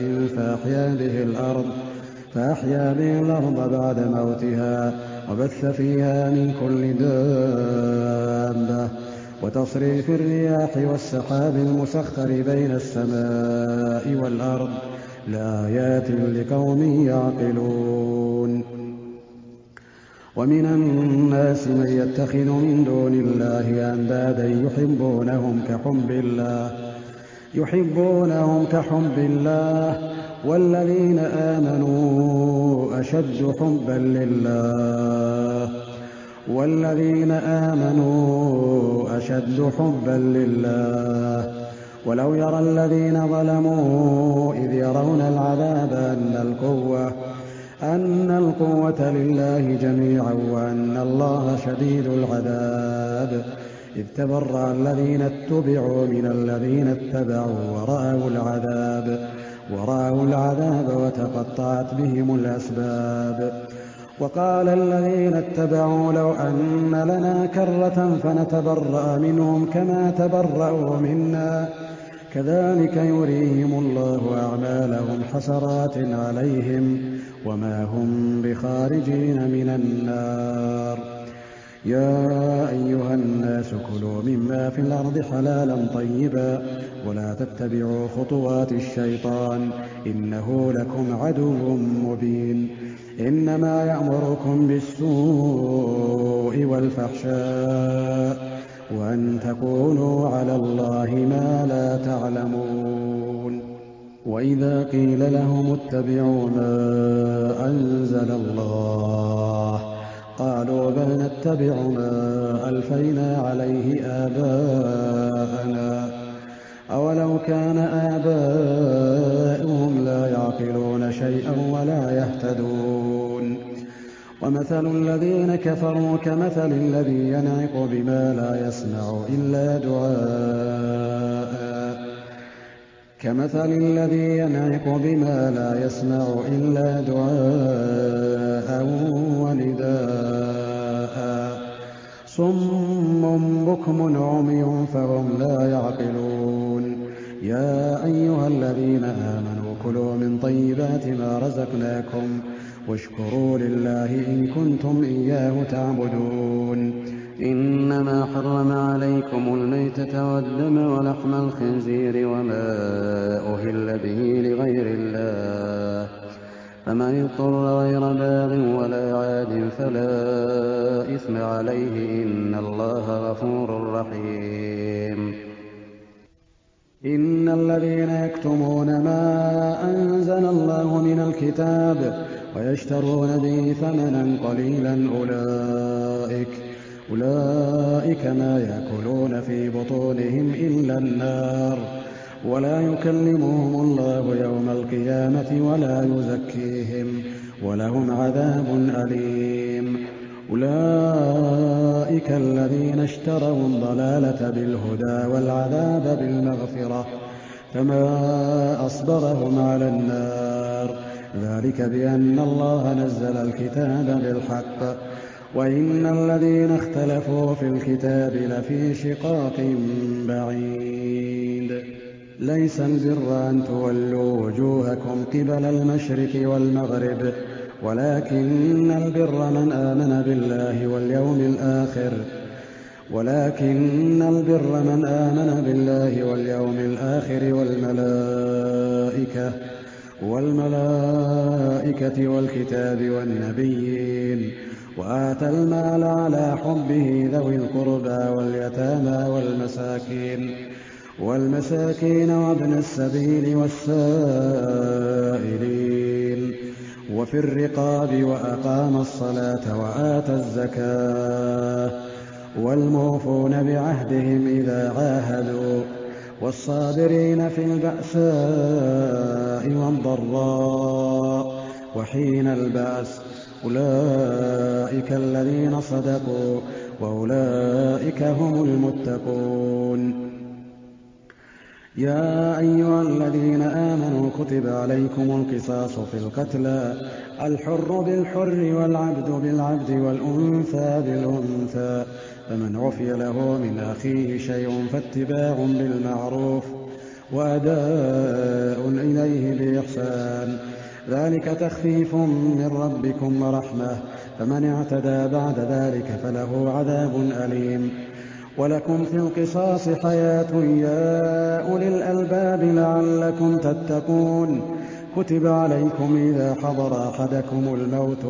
فأحيا به الأرض بعد موتها وبث فيها من كل دابة وتصريف الرياح والسحاب المسخر بين السماء والأرض لآيات لقوم يعقلون ومن الناس من يتخذ من دون الله أندادا يحبونهم كحب الله والذين آمنوا أشد حبا لله ولو يرى الذين ظلموا إذ يرون العذاب أن القوة لله جميعا وأن الله شديد العذاب إذ تبرأ الذين اتبعوا من الذين اتبعوا ورأوا العذاب وتقطعت بهم الأسباب وقال الذين اتبعوا لو أن لنا كرة فنتبرأ منهم كما تبرأوا منا كذلك يريهم الله أعمالهم حسرات عليهم وما هم بخارجين من النار يا أيها الناس كلوا مما في الأرض حلالا طيبا ولا تتبعوا خطوات الشيطان إنه لكم عدو مبين إنما يأمركم بالسوء والفحشاء وأن تقولوا على الله ما لا تعلمون وإذا قيل لهم اتبعوا ما أنزل الله قالوا بل نتبع ما ألفينا عليه آباءنا أولو كان آباؤهم لا يعقلون شيئا ولا يهتدون ومثل الذين كفروا كمثل الذي ينعق بما لا يسمع إلا دعاء ونداء صم بكم عمي فهم لا يعقلون يا أيها الذين آمنوا كلوا من طيبات ما رزقناكم واشكروا لله إن كنتم إياه تعبدون إنما حرم عليكم الميتة والدم ولحم الخنزير وما أهل به لغير الله فمن اضطر غير باغ ولا عاد فلا إثم عليه إن الله غفور رحيم إن الذين يكتمون ما أنزل الله من الكتاب ويشترون به ثمنا قليلا أولئك ما يأكلون في بطونهم إلا النار ولا يكلمهم الله يوم القيامة ولا يزكيهم ولهم عذاب أليم أولئك الذين اشتروا الضلالة بالهدى والعذاب بالمغفرة فما أصبرهم على النار ذلك بأن الله نزل الكتاب بالحق وإن الذين اختلفوا في الكتاب لفي شقاق بعيد ليس البر أن تولوا وجوهكم قبل المشرق والمغرب ولكن البر من آمن بالله ولكن البر من آمن بالله واليوم الآخر والملائكة والكتاب والنبيين، وآتى المال على حبه ذوي القربى واليتامى والمساكين وابن السبيل والسائلين وفي الرقاب، وأقام الصلاة وآتى الزكاة، والموفون بعهدهم إذا عاهدوا، والصابرين في البأساء والضراء وحين البأس، أولئك الذين صدقوا وأولئك هم المتقون. يا أيها الذين آمنوا كتب عليكم القصاص في القتلى، الحر بالحر والعبد بالعبد والأنثى بالأنثى، فمن عفي له من أخيه شيء فاتباع بالمعروف وأداء إليه بإحسان، ذلك تخفيف من ربكم ورحمة، فمن اعتدى بعد ذلك فله عذاب أليم. ولكم في القصاص حياة يا أولي الألباب لعلكم تتقون. كتب عليكم إذا حضر أحدكم الموت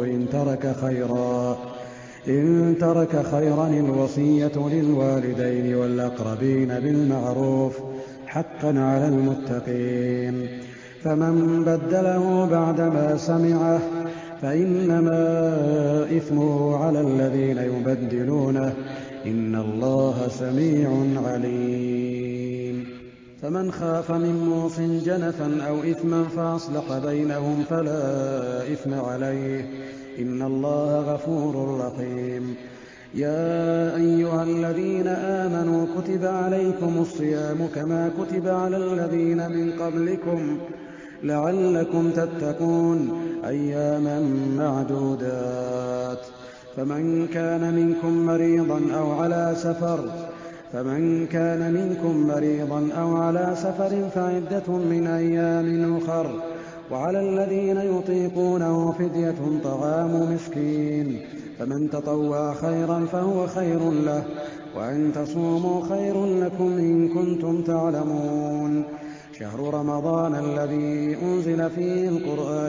إن ترك خيرا الوصية للوالدين والأقربين بالمعروف حقا على المتقين، فمن بدله بعدما سمعه فإنما إثمه على الذين يبدلونه، إن الله سميع عليم. فمن خاف من موص جنفا أو إثما فأصلح بينهم فلا إثم عليه، إن الله غفور رحيم. يا أيها الذين آمنوا كتب عليكم الصيام كما كتب على الذين من قبلكم لعلكم تتقون، أياما معدودات، فمن كان منكم مريضا أو على سفر فعدة من أيام أخر، وعلى الذين يطيقونه فدية طعام مسكين، فمن تطوع خيرا فهو خير له، وأن تصوموا خير لكم إن كنتم تعلمون. شهر رمضان الذي أنزل فيه القرآن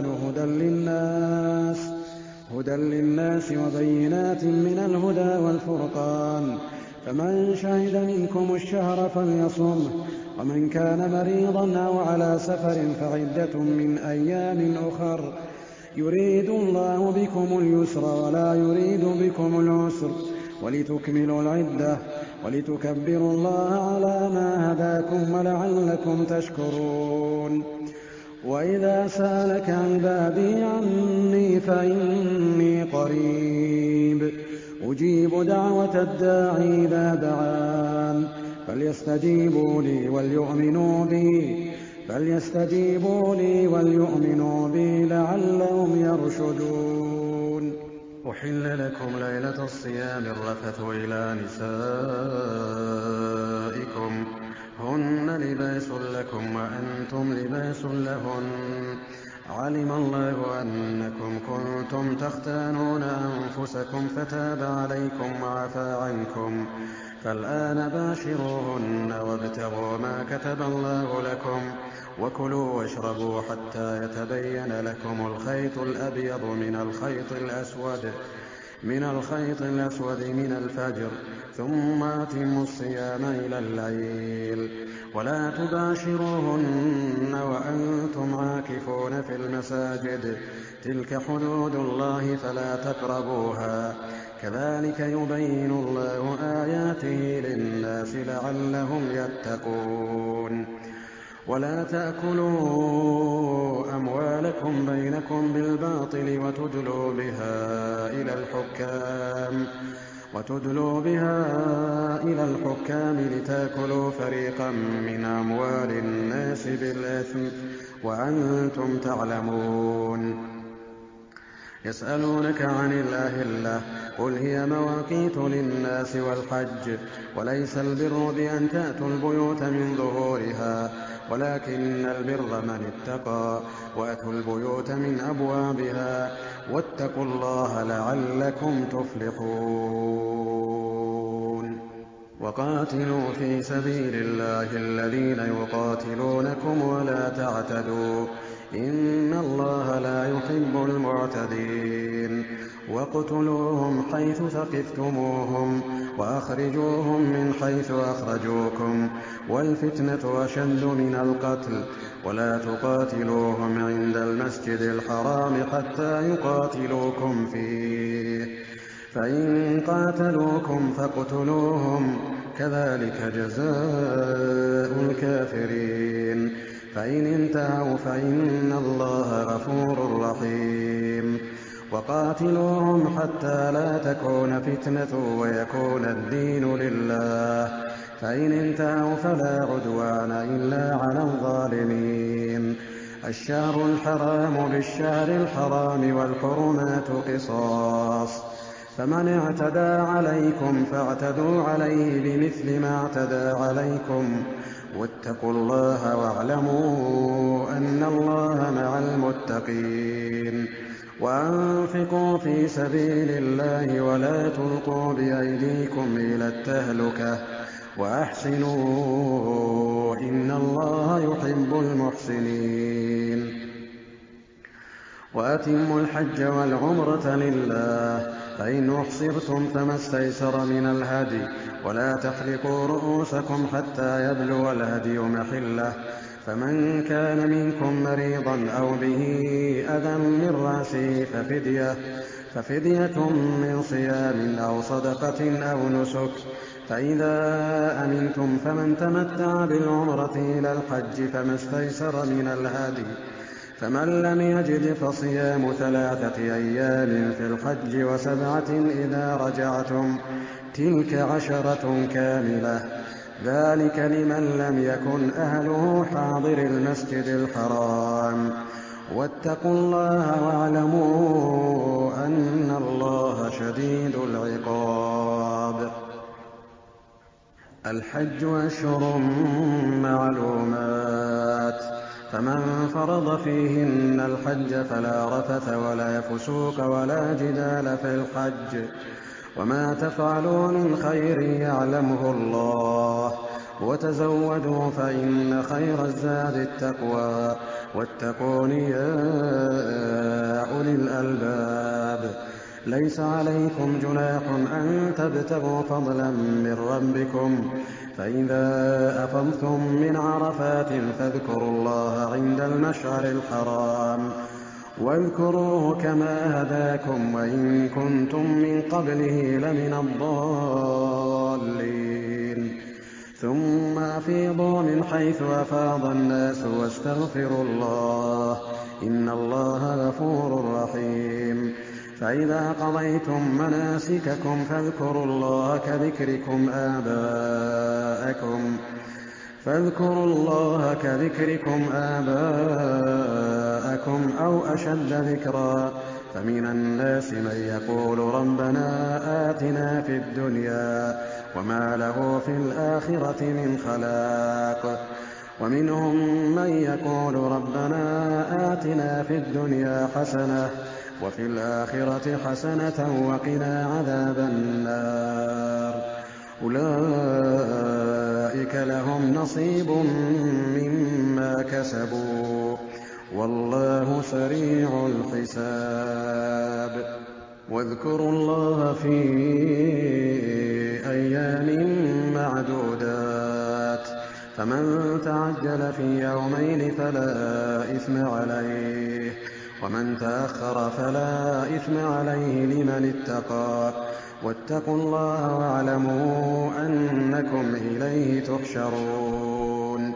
هدى للناس وبينات من الهدى والفرقان، فمن شهد منكم الشهر فليصمه، ومن كان مريضا أو على سفر فعدة من أيام أخر، يريد الله بكم اليسر ولا يريد بكم العسر، ولتكملوا العدة ولتكبروا الله على ما هداكم ولعلكم تشكرون. وإذا سألك عبادي عني فإني قريب أجيب دعوة الداعي إذا دعان، فليستجيبوا لي وليؤمنوا بي لعلهم يرشدون. أحل لكم ليلة الصيام الرفث إلى نسائكم، هن لباس لكم وأنتم لباس لهن، علم الله أنكم كنتم تختانون أنفسكم فتاب عليكم وعفى عنكم، فالآن باشروهن وابتغوا ما كتب الله لكم، وكلوا واشربوا حتى يتبين لكم الخيط الأبيض من الخيط الأسود من الفجر، ثم أتموا الصيام إلى الليل، ولا تباشروهن وأنتم عاكفون في المساجد، تلك حدود الله فلا تقربوها، كذلك يبين الله آياته للناس لعلهم يتقون. ولا تأكلوا أموالكم بينكم بالباطل وتدلوا بها إلى الحكام لتأكلوا فريقا من أموال الناس بالإثم وأنتم تعلمون. يسألونك عن الأهلة، قل هي مواقيت للناس والحج، وليس البر بأن تأتوا البيوت من ظهورها، ولكن البر من اتقى، وأتوا البيوت من أبوابها، واتقوا الله لعلكم تفلحون. وقاتلوا في سبيل الله الذين يقاتلونكم ولا تعتدوا إن الله لا يحب المعتدين واقتلوهم حيث ثقفتموهم وأخرجوهم من حيث أخرجوكم والفتنة أشد من القتل ولا تقاتلوهم عند المسجد الحرام حتى يقاتلوكم فيه فإن قاتلوكم فاقتلوهم كذلك جزاء الكافرين فإن انتهوا فإن الله غفور رحيم وقاتلوهم حتى لا تكون فتنة ويكون الدين لله فإن انتهوا فلا عدوان إلا على الظالمين الشهر الحرام بالشهر الحرام والحرمات قصاص فمن اعتدى عليكم فاعتدوا عليه بمثل ما اعتدى عليكم واتقوا الله واعلموا أن الله مع المتقين وأنفقوا في سبيل الله ولا تلقوا بأيديكم إلى التهلكة وأحسنوا إن الله يحب المحسنين وأتموا الحج والعمرة لله فإن أحصرتم فما استيسر من الهدي ولا تحلقوا رؤوسكم حتى يبلغ الهدي محله فمن كان منكم مريضا أو به أذى من رأسه ففدية من صيام أو صدقة أو نسك فإذا أمنتم فمن تمتع بالعمرة إلى الحج فما استيسر من الهدي فمن لم يجد فصيام 3 أيام في الحج و7 إذا رجعتم تلك 10 كاملة ذلك لمن لم يكن أهله حاضر المسجد الحرام واتقوا الله واعلموا أن الله شديد العقاب الحج أشهر معلومات فمن فرض فيهن الحج فلا رفث ولا فسوق ولا جدال في الحج وما تفعلوا من خير يعلمه الله وتزودوا فإن خير الزاد التقوى واتقون يا أولي الألباب ليس عليكم جناح أن تبتغوا فضلا من ربكم فإذا أفضتم من عرفات فاذكروا الله عند المشعر الحرام واذكروه كما هداكم وإن كنتم من قبله لمن الضالين ثم أفيضوا من حيث أفاض الناس واستغفروا الله إن الله غفور رحيم فإذا قضيتم مناسككم فاذكروا الله كذكركم آباءكم أو أشد ذكرا فمن الناس من يقول ربنا آتنا في الدنيا وما له في الآخرة من خلاق ومنهم من يقول ربنا آتنا في الدنيا حسنة وفي الآخرة حسنة وقنا عذاب النار أولئك لهم نصيب مما كسبوا والله سريع الحساب واذكروا الله في أيام معدودات فمن تعجل في يومين فلا إثم عليه ومن تأخر فلا إثم عليه لمن اتقى واتقوا الله واعلموا أنكم إليه تحشرون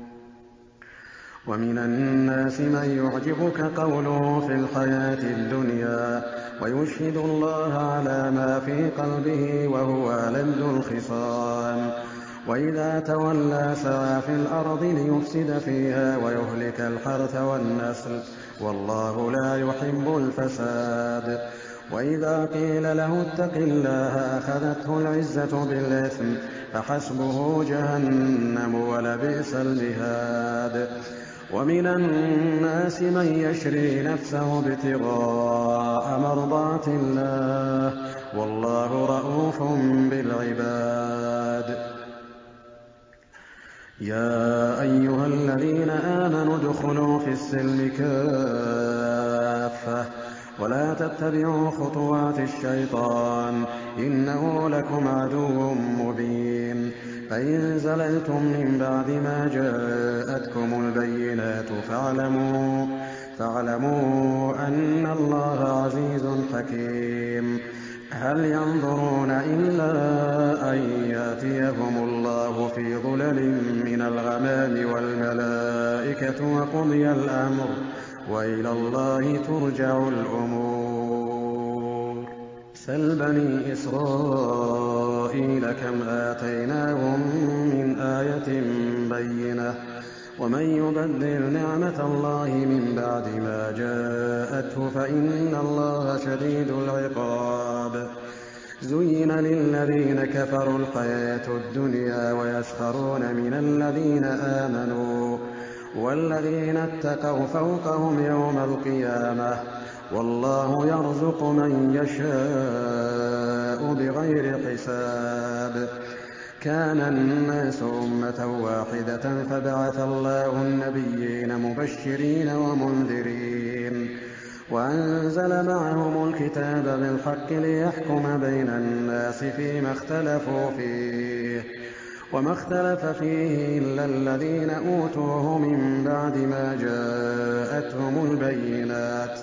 ومن الناس من يعجبك قوله في الحياة الدنيا ويشهد الله على ما في قلبه وهو ألد الخصام وإذا تولى سعى في الأرض ليفسد فيها ويهلك الحرث والنسل والله لا يحب الفساد وإذا قيل له اتق الله أخذته العزة بالإثم فحسبه جهنم ولبئس المهاد ومن الناس من يشري نفسه ابتغاء مرضات الله والله رءوف بالعباد يا أيها الذين آمنوا ادخلوا في السلم كافة ولا تتبعوا خطوات الشيطان إنه لكم عدو مبين فإن زللتم من بعد ما جاءتكم البينات فاعلموا أن الله عزيز حكيم هل ينظرون إلا أن يأتيهم الله في ظلل من الغمام والملائكة وقضي الأمر وإلى الله ترجع الأمور سل بني إسرائيل كم آتيناهم من آية بينة ومن يبدل نعمة الله من بعد ما جاءته فإن الله شديد العقاب زين للذين كفروا الحياة الدنيا ويسخرون من الذين آمنوا والذين اتقوا فوقهم يوم القيامة والله يرزق من يشاء بغير حساب كان الناس أمة واحدة فبعث الله النبيين مبشرين ومنذرين وأنزل معهم الكتاب بالحق ليحكم بين الناس فيما اختلفوا فيه وما اختلف فيه إلا الذين أوتوه من بعد ما جاءتهم البينات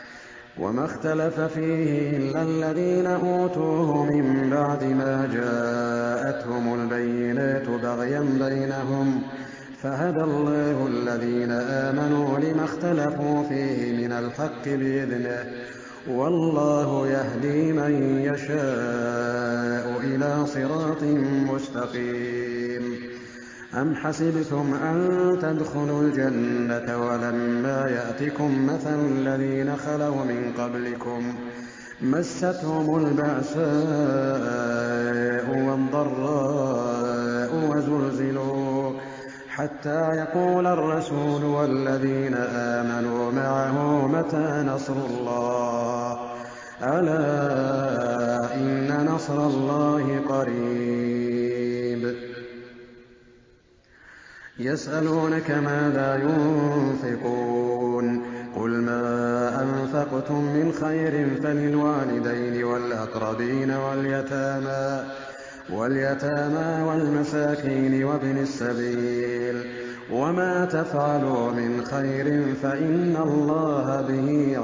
بغيا بينهم فهدى الله الذين آمنوا لما اختلفوا فيه من الحق بإذنه والله يهدي من يشاء إلى صراط مستقيم أم حسبتم أن تدخلوا الجنة ولما يأتكم مثل الذين خلوا من قبلكم مستهم البأساء والضراء وزلزلوا حتى يقول الرسول والذين آمنوا معه متى نصر الله ألا إن نصر الله قريب يسألونك ماذا ينفقون قل ما أنفقتم من خير فللوالدين والأقربين واليتامى والمساكين وابن السبيل وما تفعلوا من خير فإن الله به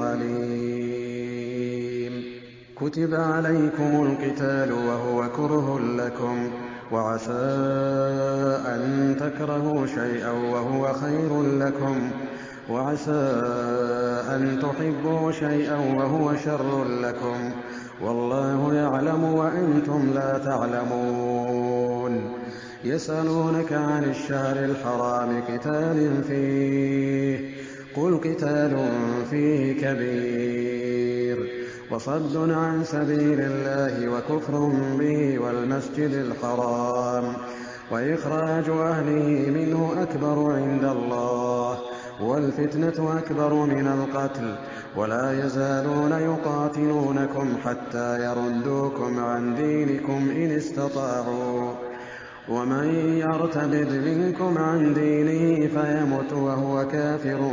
عليم كتب عليكم القتال وهو كره لكم وعسى أن تكرهوا شيئا وهو خير لكم وعسى أن تحبوا شيئا وهو شر لكم والله يعلم وأنتم لا تعلمون يسألونك عن الشهر الحرام قتال فيه قل قتال فيه كبير وصد عن سبيل الله وكفر به والمسجد الحرام وإخراج أهله منه أكبر عند الله والفتنة أكبر من القتل ولا يزالون يقاتلونكم حتى يردوكم عن دينكم إن استطاعوا ومن يرتد منكم عن دينه فيمت وهو كافر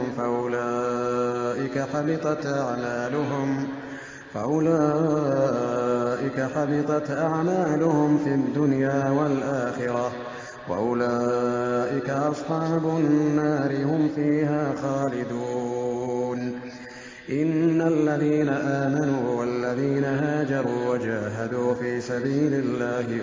فأولئك حبطت أعمالهم في الدنيا والآخرة وأولئك أصحاب النار هم فيها خالدون إن الذين آمنوا والذين هاجروا وجاهدوا في سبيل الله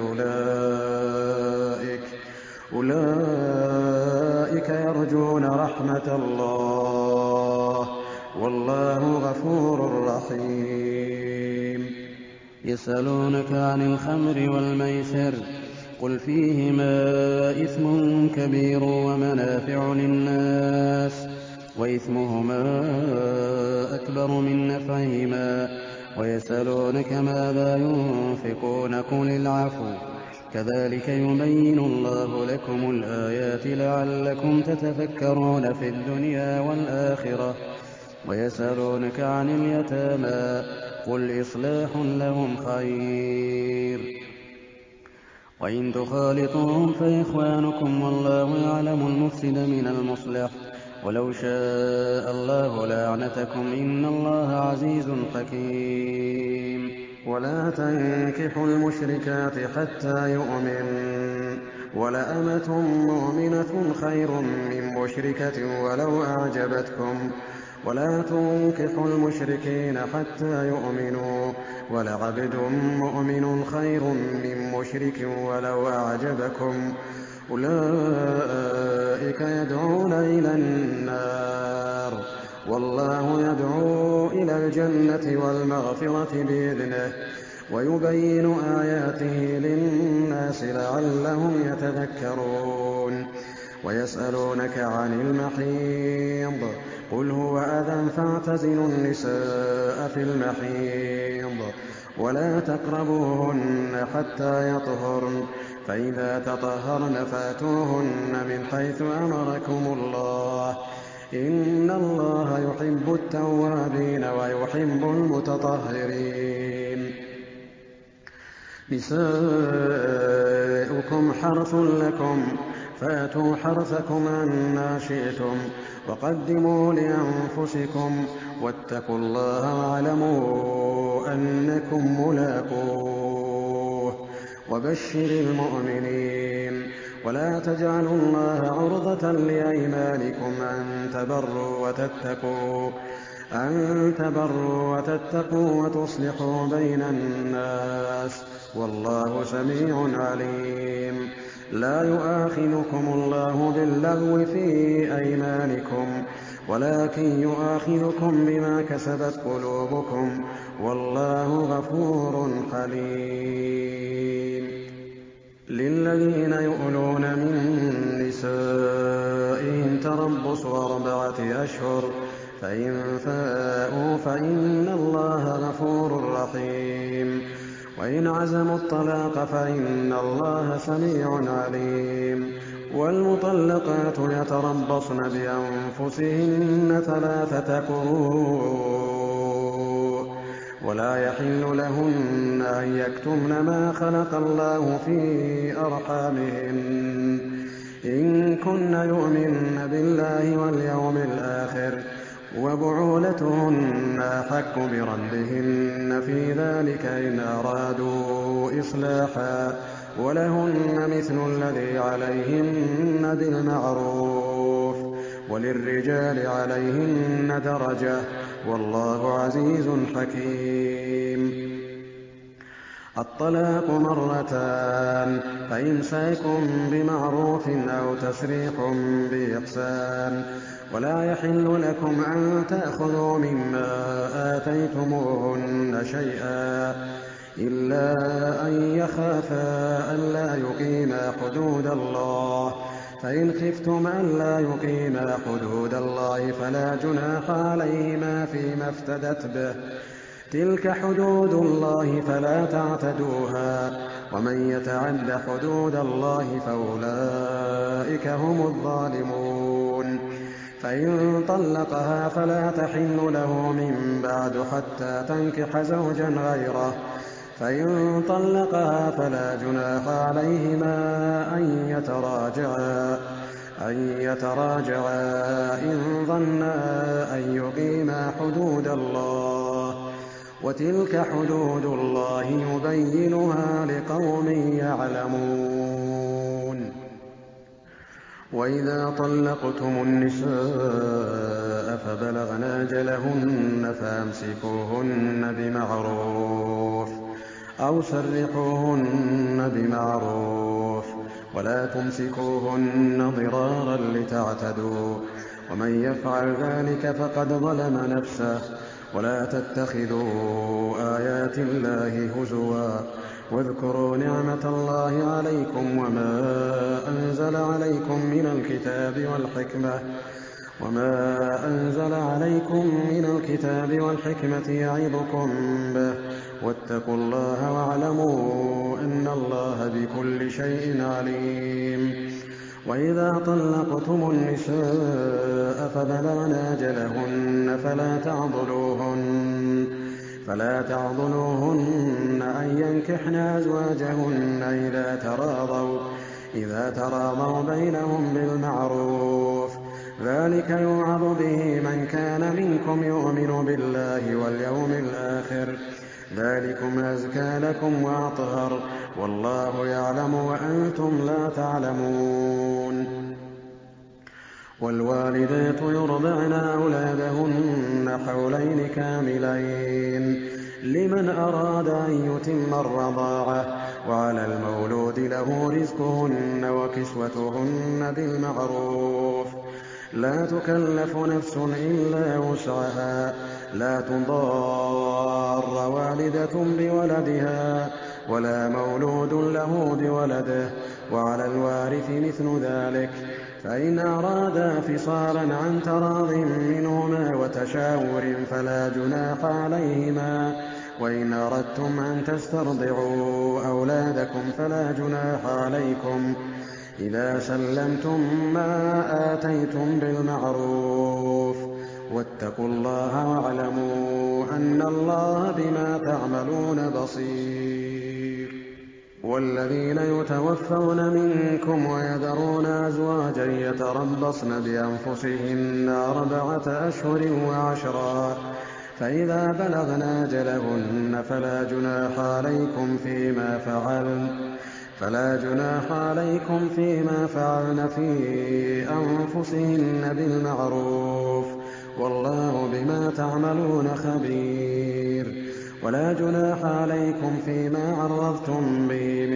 أولئك يرجون رحمة الله والله غفور رحيم يسألونك عن الخمر والميسر قل فيهما إثم كبير ومنافع للناس وإثمهما أكبر من نفعهما ويسألونك ماذا ينفقون قل العفو كذلك يبين الله لكم الآيات لعلكم تتفكرون في الدنيا والآخرة ويسألونك عن اليتامى قل إصلاح لهم خير وإن تخالطوهم فإخوانكم والله يعلم المفسد من المصلح ولو شاء الله لأعنتكم إن الله عزيز حكيم ولا تنكحوا المشركات حتى يؤمن ولأمة مؤمنة خير من مشركة ولو أعجبتكم ولا تنكحوا المشركين حتى يؤمنوا ولعبد مؤمن خير من مشرك ولو أعجبكم أولئك يدعون إلى النار والله يدعو إلى الجنة والمغفرة بإذنه ويبين آياته للناس لعلهم يتذكرون ويسألونك عن المحيض قل هو أذى فاعتزلوا النساء في المحيض ولا تقربوهن حتى يطهرن فإذا تطهرن فاتوهن من حيث أمركم الله إن الله يحب التوابين ويحب المتطهرين نساؤكم حرث لكم فاتوا حرثكم أنى شئتم وقدموا لأنفسكم واتقوا الله واعلموا أنكم ملاقوه وبشر المؤمنين ولا تجعلوا الله عرضة لأيمانكم أن تبروا وتتقوا وتصلحوا بين الناس والله سميع عليم لا يؤاخذكم الله باللغو في أيمانكم ولكن يؤاخذكم بما كسبت قلوبكم والله غفور حليم للذين يؤلون من نسائهم تربص 4 أشهر فإن فاءوا فإن الله غفور رحيم وإن عزموا الطلاق فإن الله سميع عليم والمطلقات يتربصن بأنفسهن 3 قروء ولا يحل لهن أن يكتمن ما خلق الله في أرحامهن إن كن يؤمن بالله واليوم الآخر وبعولتهن أحق بردهن في ذلك إن أرادوا إصلاحا ولهن مثل الذي عليهن بالمعروف وللرجال عليهن درجة والله عزيز حكيم الطلاق 2 فإمساك بمعروف أو تسريح بإحسان ولا يحل لكم أن تأخذوا مما آتيتموهن شيئا إلا أن يخافا ألا يقيما حدود الله فإن خفتم ألا يقيما حدود الله فلا جناح عليهما فيما افتدت به تلك حدود الله فلا تعتدوها ومن يتعد حدود الله فأولئك هم الظالمون فإن طلقها فلا تحل له من بعد حتى تنكح زوجا غيره فإن طلقها فلا جناح عليهما أن يتراجعا إن ظنا أن يقيما حدود الله وتلك حدود الله يبينها لقوم يعلمون وإذا طلقتم النساء فبلغن أجلهن فأمسكوهن بمعروف أو سرحوهن بمعروف ولا تمسكوهن ضرارا لتعتدوا ومن يفعل ذلك فقد ظلم نفسه ولا تتخذوا آيات الله هزوا واذكروا نعمة الله عليكم وما أنزل عليكم من الكتاب والحكمة يعظكم به واتقوا الله واعلموا أن الله بكل شيء عليم وإذا طلقتم النساء فبلغن أجلهن فلا تعضلوهن أن ينكحن أزواجهن إذا تراضوا بينهم بالمعروف، ذلك يوعظ به من كان منكم يؤمن بالله واليوم الآخر، ذلكم أزكى لكم وأطهر، والله يعلم وأنتم لا تعلمون. والوالدات يرضعن أولادهن حولين كاملين لمن أراد أن يتم الرضاعة، وعلى المولود له رزقهن وكسوتهن بالمعروف، لا تكلف نفس إلا وسعها، لا تضار والدة بولدها ولا مولود له بولده، وعلى الوارث مثل ذلك، فإن أرادا فصالا عن تراض منهما وتشاور فلا جناح عليهما، وإن أردتم أن تسترضعوا أولادكم فلا جناح عليكم إذا سلمتم ما آتيتم بالمعروف، واتقوا الله واعلموا أن الله بما تعملون بصير. والذين يتوفون منكم ويذرون أزواجا يتربصن بأنفسهن 4 أشهر و10، فإذا بلغن أجلهن فلا جناح عليكم فيما فعلن في أنفسهن بالمعروف، والله بما تعملون خبير. ولا جناح عليكم فيما عرضتم به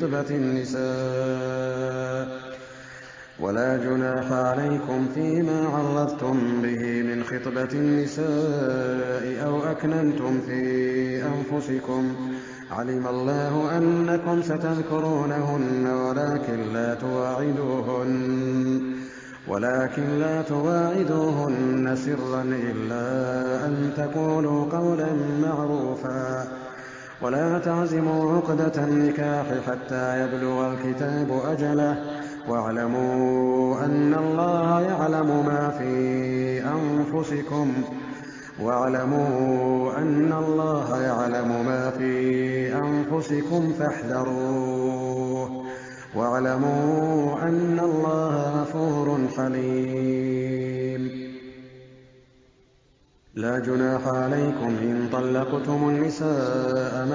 من خطبة النساء أو أكننتم في أنفسكم، علم الله أنكم ستذكرونهن ولكن لا تواعدوهن سرا إلا أن تقولوا قولا معروفا، ولا تعزموا عقدة النكاح حتى يبلغ الكتاب أجله، واعلموا أن الله يعلم ما في أنفسكم فاحذروه، واعلموا أن الله غفور حليم. لا جناح عليكم إن طلقتم النساء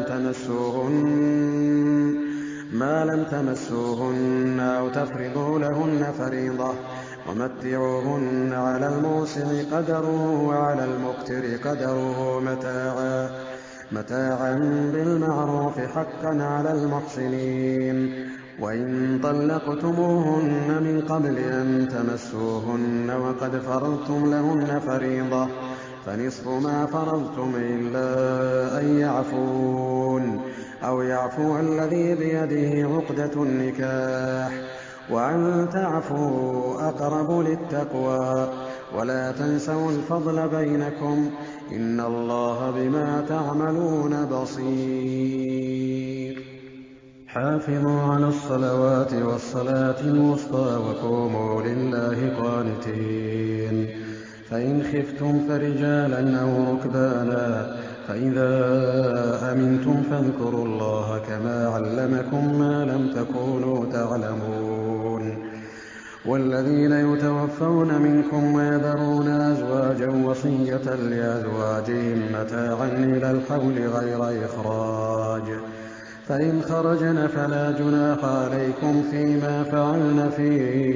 ما لم تمسوهن أو تفرضوا لهن فريضة، ومتعوهن على الموسع قدره وعلى المقتر قدره متاعا بالمعروف حقا على المحسنين. وإن طلقتموهن من قبل أن تمسوهن وقد فرضتم لهن فريضة فنصف ما فرضتم إلا أن يعفون أو يعفو الذي بيده عقدة النكاح، وأن تعفوا أقرب للتقوى، ولا تنسوا الفضل بينكم، إن الله بما تعملون بصير. حافظوا على الصلوات والصلاة الوسطى وقوموا لله قانتين، فإن خفتم فرجالا أو ركبانا، فإذا أمنتم فاذكروا الله كما علمكم ما لم تكونوا تعلمون. والذين يتوفون منكم ويذرون أزواجا وصية لأزواجهم متاعا إلى الحول غير إخراج، فإن خرجن فلا جناح عليكم فيما فعلن في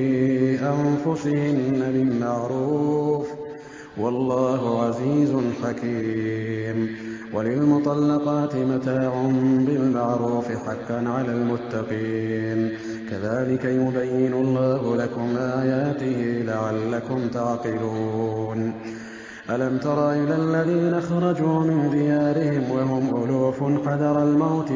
أنفسهن بالمعروف، والله عزيز حكيم. وللمطلقات متاع بالمعروف حقا على المتقين، كذلك يبين الله لكم آياته لعلكم تعقلون. ألم تر إلى الذين خرجوا من ديارهم وهم ألوف حذر الموت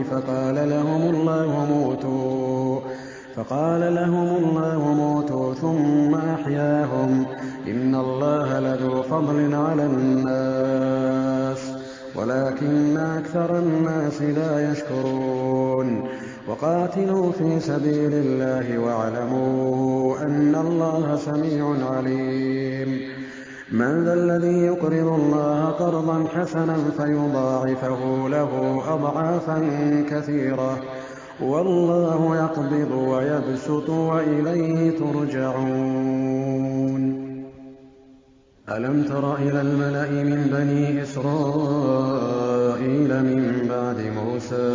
فقال لهم الله موتوا ثم أحياهم، إن الله لذو فضل على الناس ولكن أكثر الناس لا يشكرون. وقاتلوا في سبيل الله واعلموا أن الله سميع عليم. من ذا الذي يقرض الله قرضا حسنا فيضاعفه له أضعافا كثيرة والله يقبض ويبسط وإليه ترجعون. ألم تر إلى الملأ من بني إسرائيل من بعد موسى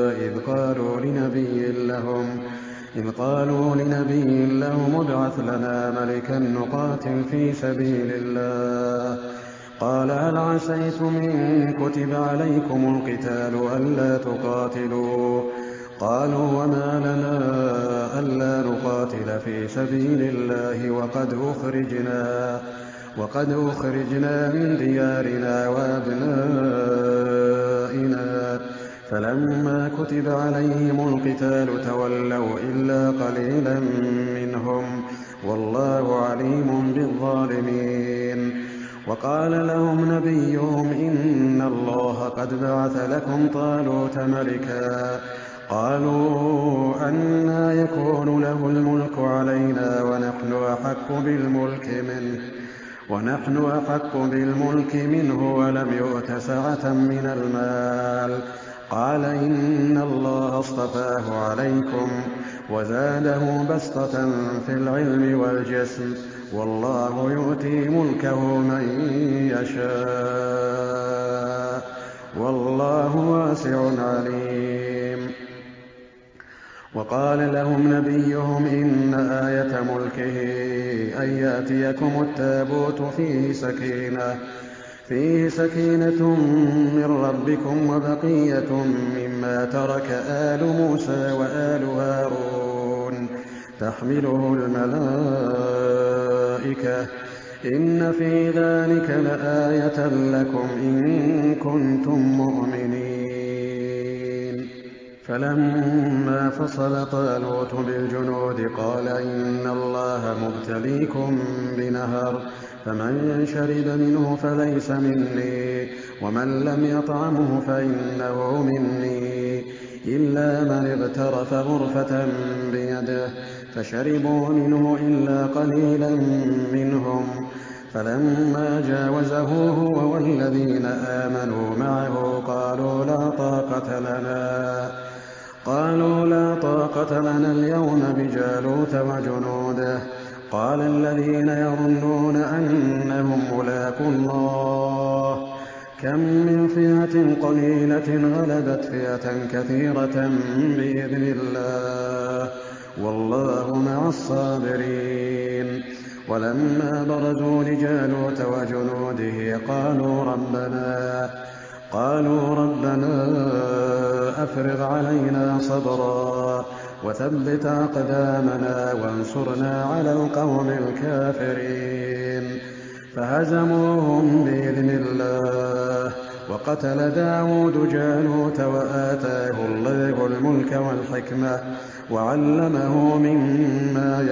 إذ قالوا لنبي لهم ابعث لنا ملكا نقاتل في سبيل الله قال هل عسيتم إن كتب عليكم القتال ألا تقاتلوا قالوا وما لنا ألا نقاتل في سبيل الله وقد أخرجنا من ديارنا وأبنائنا فلما كتب عليهم القتال تولوا إلا قليلا منهم والله عليم بالظالمين. وقال لهم نبيهم إن الله قد بعث لكم طالوت ملكا قالوا أنى يكون له الملك علينا ونحن أحق بالملك منه ولم يؤت سعة من المال قال إن الله اصطفاه عليكم وزاده بسطة في العلم والجسم والله يؤتي ملكه من يشاء والله واسع عليم. وقال لهم نبيهم إن آية ملكه أن يأتيكم التابوت فيه سكينة من ربكم وبقية مما ترك آل موسى وآل هارون تحمله الملائكة إن في ذلك لآية لكم إن كنتم مؤمنين. فلما فصل طالوت بالجنود قال إن الله مبتليكم بنهر فمن شرب منه فليس مني ومن لم يطعمه فإنه مني إلا من اغترف غرفة بيده فشربوا منه إلا قليلا منهم فلما جاوزه هو والذين آمنوا معه قالوا لا طاقة لنا اليوم بجالوت وجنوده قال الذين يظنون أنهم ملاقو الله كم من فئة قليلة غلبت فئة كثيرة بإذن الله والله مع الصابرين. ولما برزوا لجالوت وجنوده قالوا ربنا أفرغ علينا صبرا وثبت أقدامنا وانصرنا على القوم الكافرين فهزموهم بإذن الله. وقتل داود جالوت وآتاه الله الملك والحكمة وعلمه مما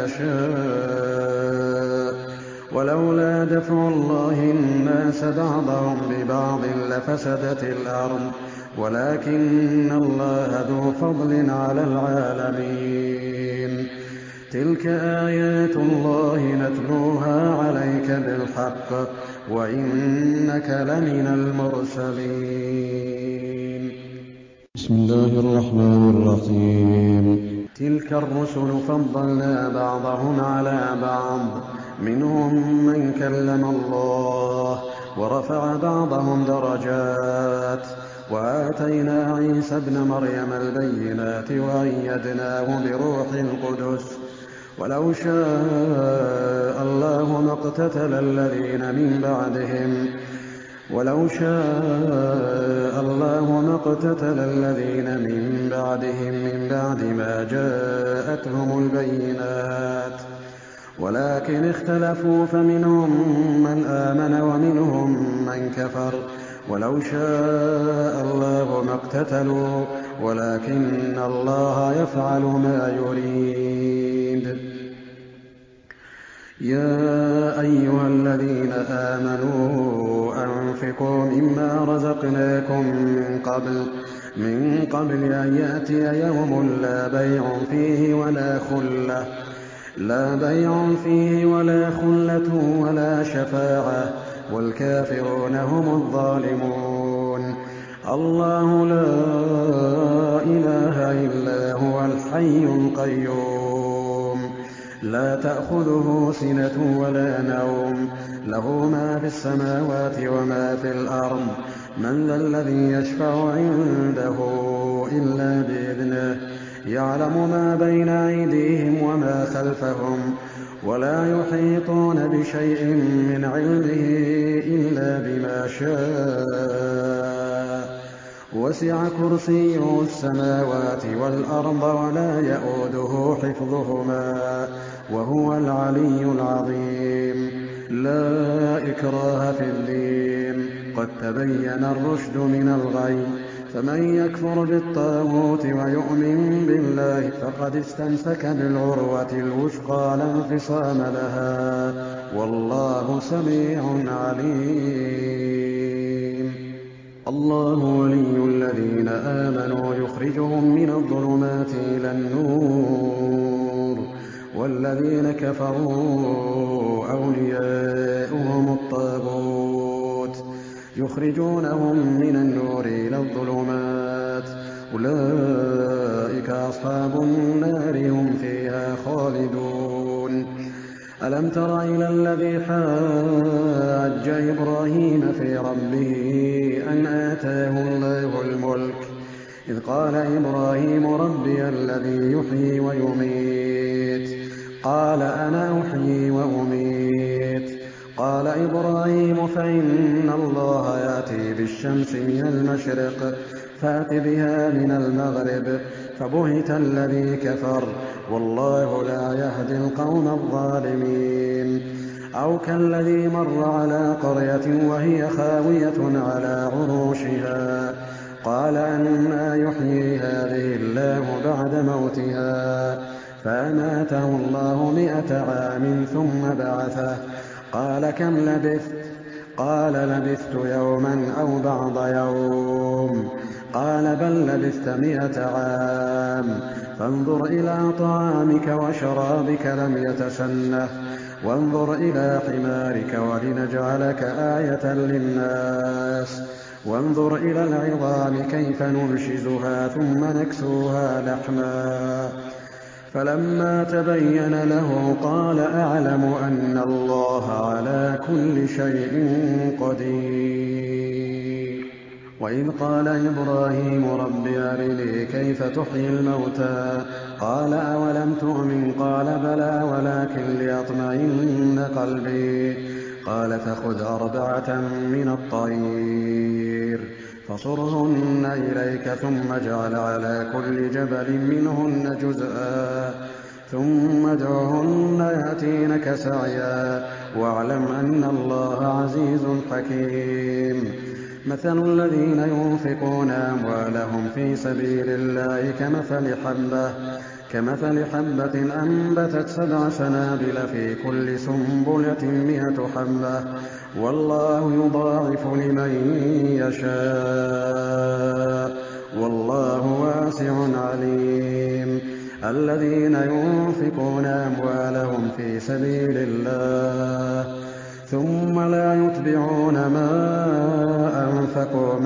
يشاء ولولا دفع الله الناس بعضهم ببعض لفسدت الأرض ولكن الله ذو فضل على العالمين. تلك آيات الله نتلوها عليك بالحق وإنك لمن المرسلين. بسم الله الرحمن الرحيم. تلك الرسل فضلنا بعضهم على بعض منهم من كلم الله ورفع بعضهم درجات وآتينا عيسى ابن مريم البينات وأيدناه بروح القدس ولو شاء الله ما اقتتل الذين من بعدهم من بعد ما جاءتهم البينات ولكن اختلفوا فمنهم من آمن ومنهم من كفر ولو شاء الله ما اقتتلوا ولكن الله يفعل ما يريد. يا أيها الذين آمنوا أنفقوا مما رزقناكم من قبل أن يأتي يوم لا بيع فيه ولا خلة لا بيع فيه ولا خلة ولا شفاعة والكافرون هم الظالمون. الله لا إله إلا هو الحي القيوم لا تأخذه سنة ولا نوم له ما في السماوات وما في الأرض من ذا الذي يشفع عنده إلا بإذنه يعلم ما بين أيديهم وما خلفهم ولا يحيطون بشيء من علمه إلا بما شاء وسع كرسيه السماوات والأرض ولا يئوده حفظهما وهو العلي العظيم. لا إكراه في الدين قد تبين الرشد من الغي فمن يكفر بالطاغوت ويؤمن بالله فقد استمسك بالعروة الوثقى لا انفصام لها والله سميع عليم. الله ولي الذين آمنوا يخرجهم من الظلمات إلى النور والذين كفروا أولياؤهم الطاغوت يخرجونهم من النور إلى الظلمات أولئك أصحاب النار هم فيها خالدون. ألم تر إلى الذي حاج إبراهيم في ربه أن آتاه الله الملك إذ قال إبراهيم ربي الذي يحيي ويميت قال أنا أحيي وأميت قال إبراهيم فإن الله يأتي بالشمس من المشرق فأت بها من المغرب فبهت الذي كفر والله لا يهدي القوم الظالمين. أو كالذي مر على قرية وهي خاوية على عروشها قال أنى يحيي هذه الله بعد موتها فأماته الله 100 عام ثم بعثه قال كم لبثت قال لبثت يوما أو بعض يوم قال بل لبثت 100 عام فانظر إلى طعامك وشرابك لم يتسنه وانظر إلى حمارك ولنجعلك آية للناس وانظر إلى العظام كيف ننشزها ثم نكسوها لحما فلما تبين له قال أعلم أن الله على كل شيء قدير. وإذ قال إبراهيم رب أرني كيف تحيي الموتى قال أولم تؤمن قال بلى ولكن ليطمئن قلبي قال فخذ 4 من الطير فصرهن إليك ثم اجعل على كل جبل منهن جزءا ثم ادعهن يأتينك سعيا واعلم أن الله عزيز حكيم. مثل الذين ينفقون أموالهم في سبيل الله كمثل حبة أنبتت 7 سنابل في كل سنبلة 100 حبة والله يضاعف لمن يشاء والله واسع عليم. الذين ينفقون أموالهم في سبيل الله ثم لا يتبعون ما أنفقوا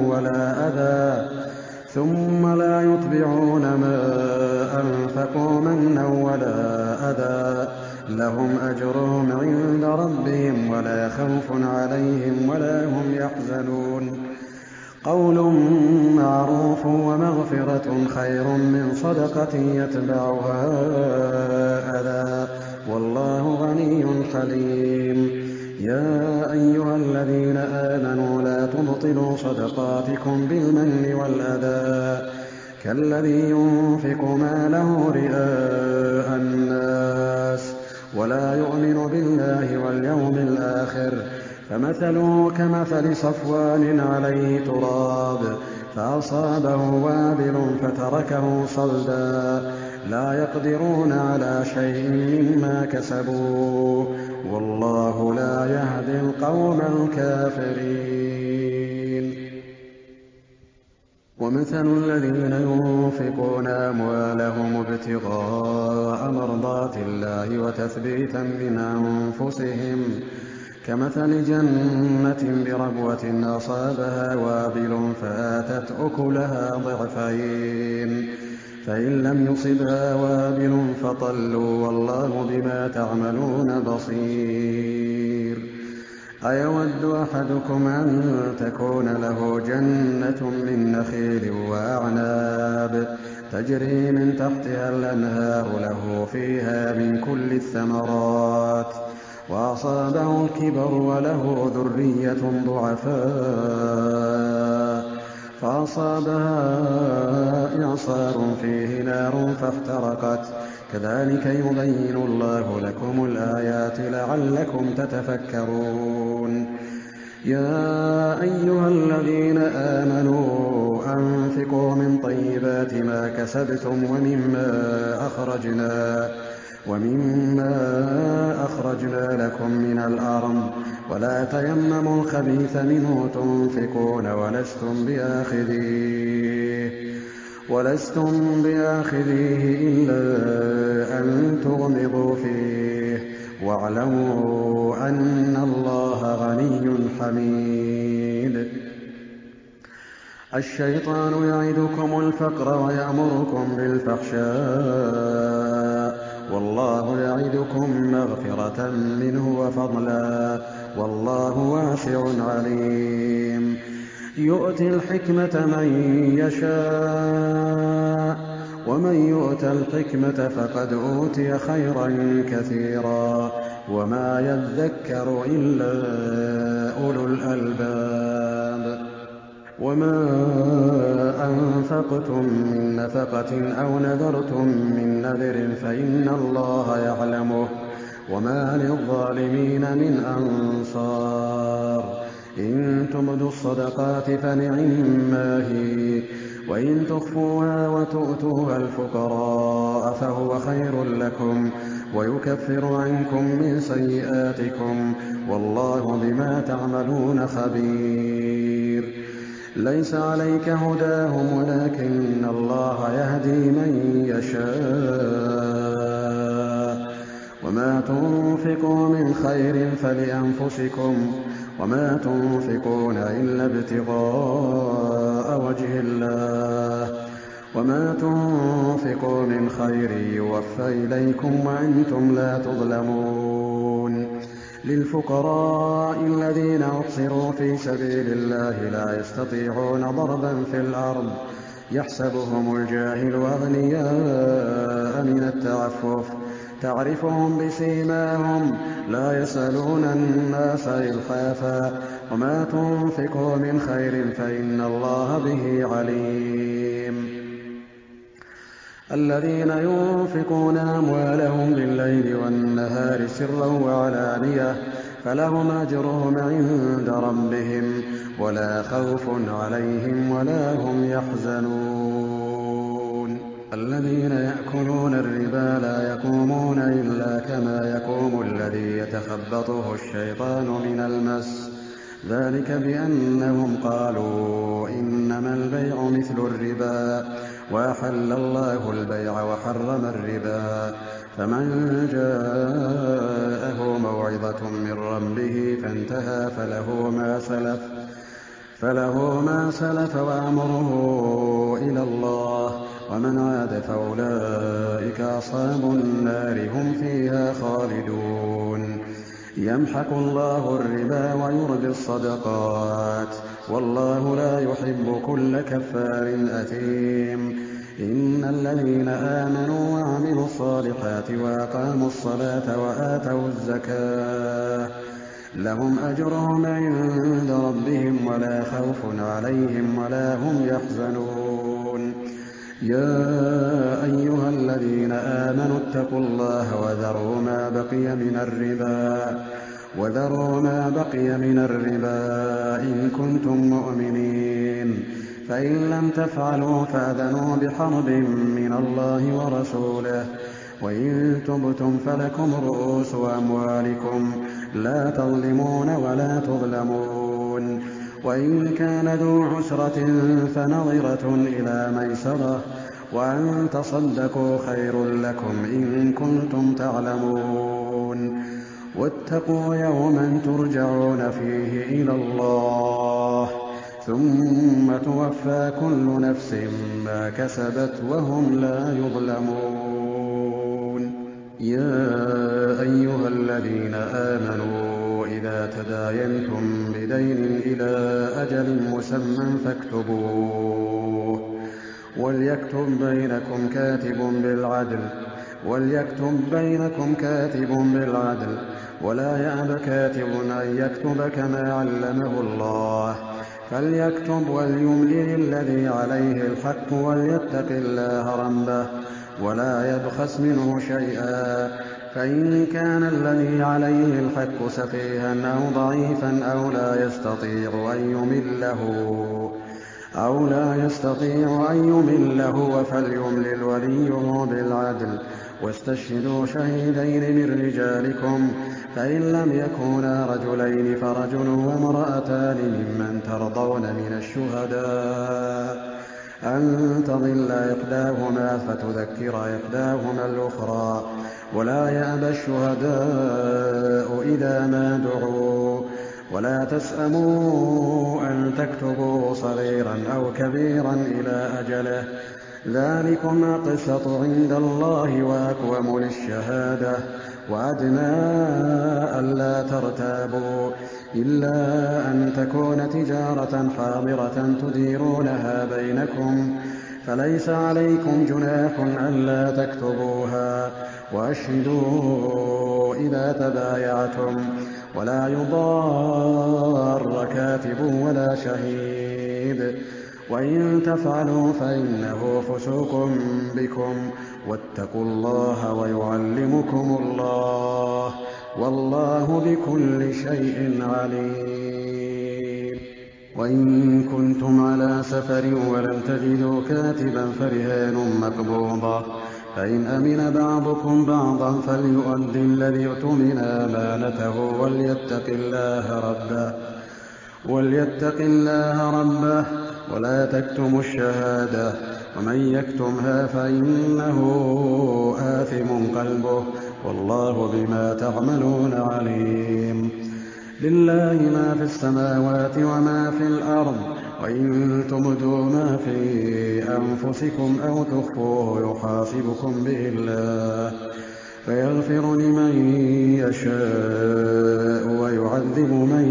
منا ولا أذى لهم أجرهم عند ربهم ولا خوف عليهم ولا هم يحزنون. قول معروف ومغفرة خير من صدقة يتبعها أذى والله غني حليم. يا أيها الذين آمنوا لا تبطلوا صدقاتكم بالمن والأذى كالذي ينفق ماله رئاء الناس ولا يؤمن بالله واليوم الآخر فمثله كمثل صفوان عليه تراب فأصابه وابل فتركه صلدا لا يقدرون على شيء مما كسبوا والله لا يهدي القوم الكافرين. ومثل الذين ينفقون أموالهم ابتغاء مرضات الله وتثبيتا من أنفسهم كمثل جنة بربوة أصابها وابل فآتت أكلها ضعفين فإن لم يصبها وابل فطل والله بما تعملون بصير. أيود أحدكم أن تكون له جنة من نخيل وأعناب تجري من تحتها الأنهار له فيها من كل الثمرات وأصابه الكبر وله ذرية ضعفاء فأصابها إعصار فيه نار فاحترقت كذلك يبين الله لكم الآيات لعلكم تتفكرون. يا أيها الذين آمنوا أنفقوا من طيبات ما كسبتم ومما أخرجنا لكم من الأرض ولا تيمموا الخبيث منه تنفقون ولستم بآخذيه إلا أن تغمضوا فيه واعلموا أن الله غني حميد. الشيطان يعدكم الفقر ويأمركم بالفحشاء والله يعدكم مغفرة منه وفضلا والله واسع عليم. يؤتي الحكمة من يشاء ومن يؤت الحكمة فقد أوتي خيرا كثيرا وما يذكر إلا أولو الألباب. وما أنفقتم من نفقة أو نذرتم من نذر فإن الله يعلمه وما للظالمين من أنصار. إن تبدوا الصدقات فنعما هي وإن تخفوها وتؤتوها الفقراء فهو خير لكم ويكفر عنكم من سيئاتكم والله بما تعملون خبير. ليس عليك هداهم ولكن الله يهدي من يشاء وما تنفقوا من خير فلأنفسكم وما تنفقون إلا ابتغاء وجه الله وما تنفقوا من خير يوفى إليكم وأنتم لا تظلمون. للفقراء الذين أحصروا في سبيل الله لا يستطيعون ضربا في الأرض يحسبهم الجاهل أغنياء من التعفف تعرفهم بسيماهم لا يسألون الناس إلحافا وما تنفقوا من خير فإن الله به عليم. الذين ينفقون أموالهم بالليل والنهار سرا وعلانية فلهم أجرهم عند ربهم ولا خوف عليهم ولا هم يحزنون. الذين يأكلون الربا لا يقومون إلا كما يقوم الذي يتخبطه الشيطان من المس ذلك بأنهم قالوا إنما البيع مثل الربا وأحل الله البيع وحرم الربا فمن جاءه موعظة من ربه فانتهى فله ما سلف وأمره إلى الله ومن عاد فأولئك أصحاب النار هم فيها خالدون. يمحق الله الربا ويربي الصدقات والله لا يحب كل كفار أثيم. إن الذين آمنوا وعملوا الصالحات وأقاموا الصلاة وآتوا الزكاة لهم أجرهم عند ربهم ولا خوف عليهم ولا هم يحزنون. يا أيها الذين آمنوا اتقوا الله وذروا ما بقي من الربا إن كنتم مؤمنين فإن لم تفعلوا فأذنوا بحرب من الله ورسوله وإن تبتم فلكم رؤوس أموالكم لا تظلمون ولا تظلمون. وإن كان ذو عسرة فنظرة إلى ميسرة وأن تصدقوا خير لكم إن كنتم تعلمون واتقوا يوما ترجعون فيه إلى الله ثم توفى كل نفس ما كسبت وهم لا يظلمون. يا أيها الذين آمنوا إذا تداينتم بدين إلى أجل مسمى فاكتبوه وليكتب بينكم كاتب بالعدل ولا يأب كاتب أن يكتب كما علمه الله فليكتب وليملل الذي عليه الحق وليتق الله ربه ولا يبخس منه شيئا فإن كان الذي عليه الحق سفيها أو ضعيفا أو لا يستطيع أن يمله فليملل وليه بالعدل واستشهدوا شهيدين من رجالكم فإن لم يكونا رجلين فرجل وامرأتان ممن ترضون من الشهداء أن تضل إحداهما فتذكر إحداهما الأخرى ولا يأبى الشهداء إذا ما دعوا ولا تسأموا أن تكتبوا صغيرا أو كبيرا إلى أجله ذلكم أقسط عند الله وأقوم للشهادة وأدنى ألا ترتابوا إلا أن تكون تجارة حاضرة تديرونها بينكم فليس عليكم جناح ألا تكتبوها وأشهدوا إذا تبايعتم ولا يضار كاتب ولا شهيد وإن تفعلوا فإنه فسوق بكم واتقوا الله ويعلمكم الله والله بكل شيء عليم. وإن كنتم على سفر ولم تجدوا كاتبا فرهان مقبوضة فإن أمن بعضكم بعضا فليؤد الذي اؤتمن أمانته وليتق الله ربه ولا تكتموا الشهادة ومن يكتمها فإنه آثم قلبه والله بما تعملون عليم. لله ما في السماوات وما في الأرض وإن تبدوا ما في أنفسكم أو تخفوه يحاسبكم به الله فيغفر لمن يشاء ويعذب من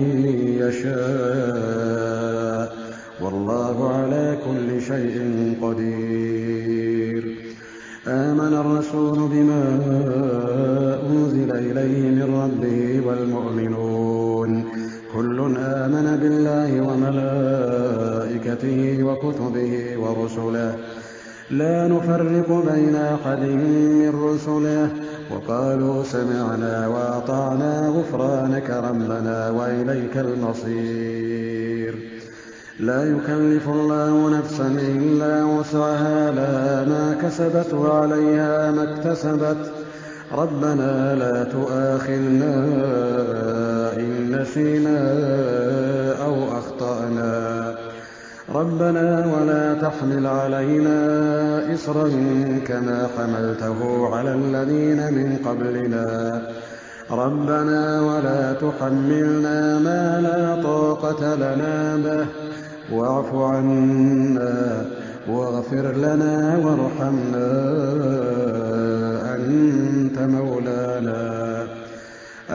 يشاء والله على كل شيء قدير. آمن الرسول بما أنزل إليه من ربه والمؤمنون كل آمن بالله وملائكته وكتبه ورسله لا نفرق بين أحد من رسله وقالوا سمعنا وأطعنا غفرانك ربنا وإليك المصير. لا يكلف الله نفسا إلا وسعها لها ما كسبت وعليها ما اكتسبت ربنا لا تؤاخذنا إن نسينا أو أخطأنا ربنا ولا تحمل علينا إصرا كما حملته على الذين من قبلنا ربنا ولا تحملنا ما لا طاقة لنا به واعف عنا واغفر لنا وارحمنا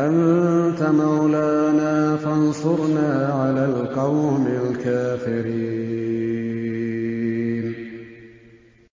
أنت مولانا فانصرنا على القوم الكافرين.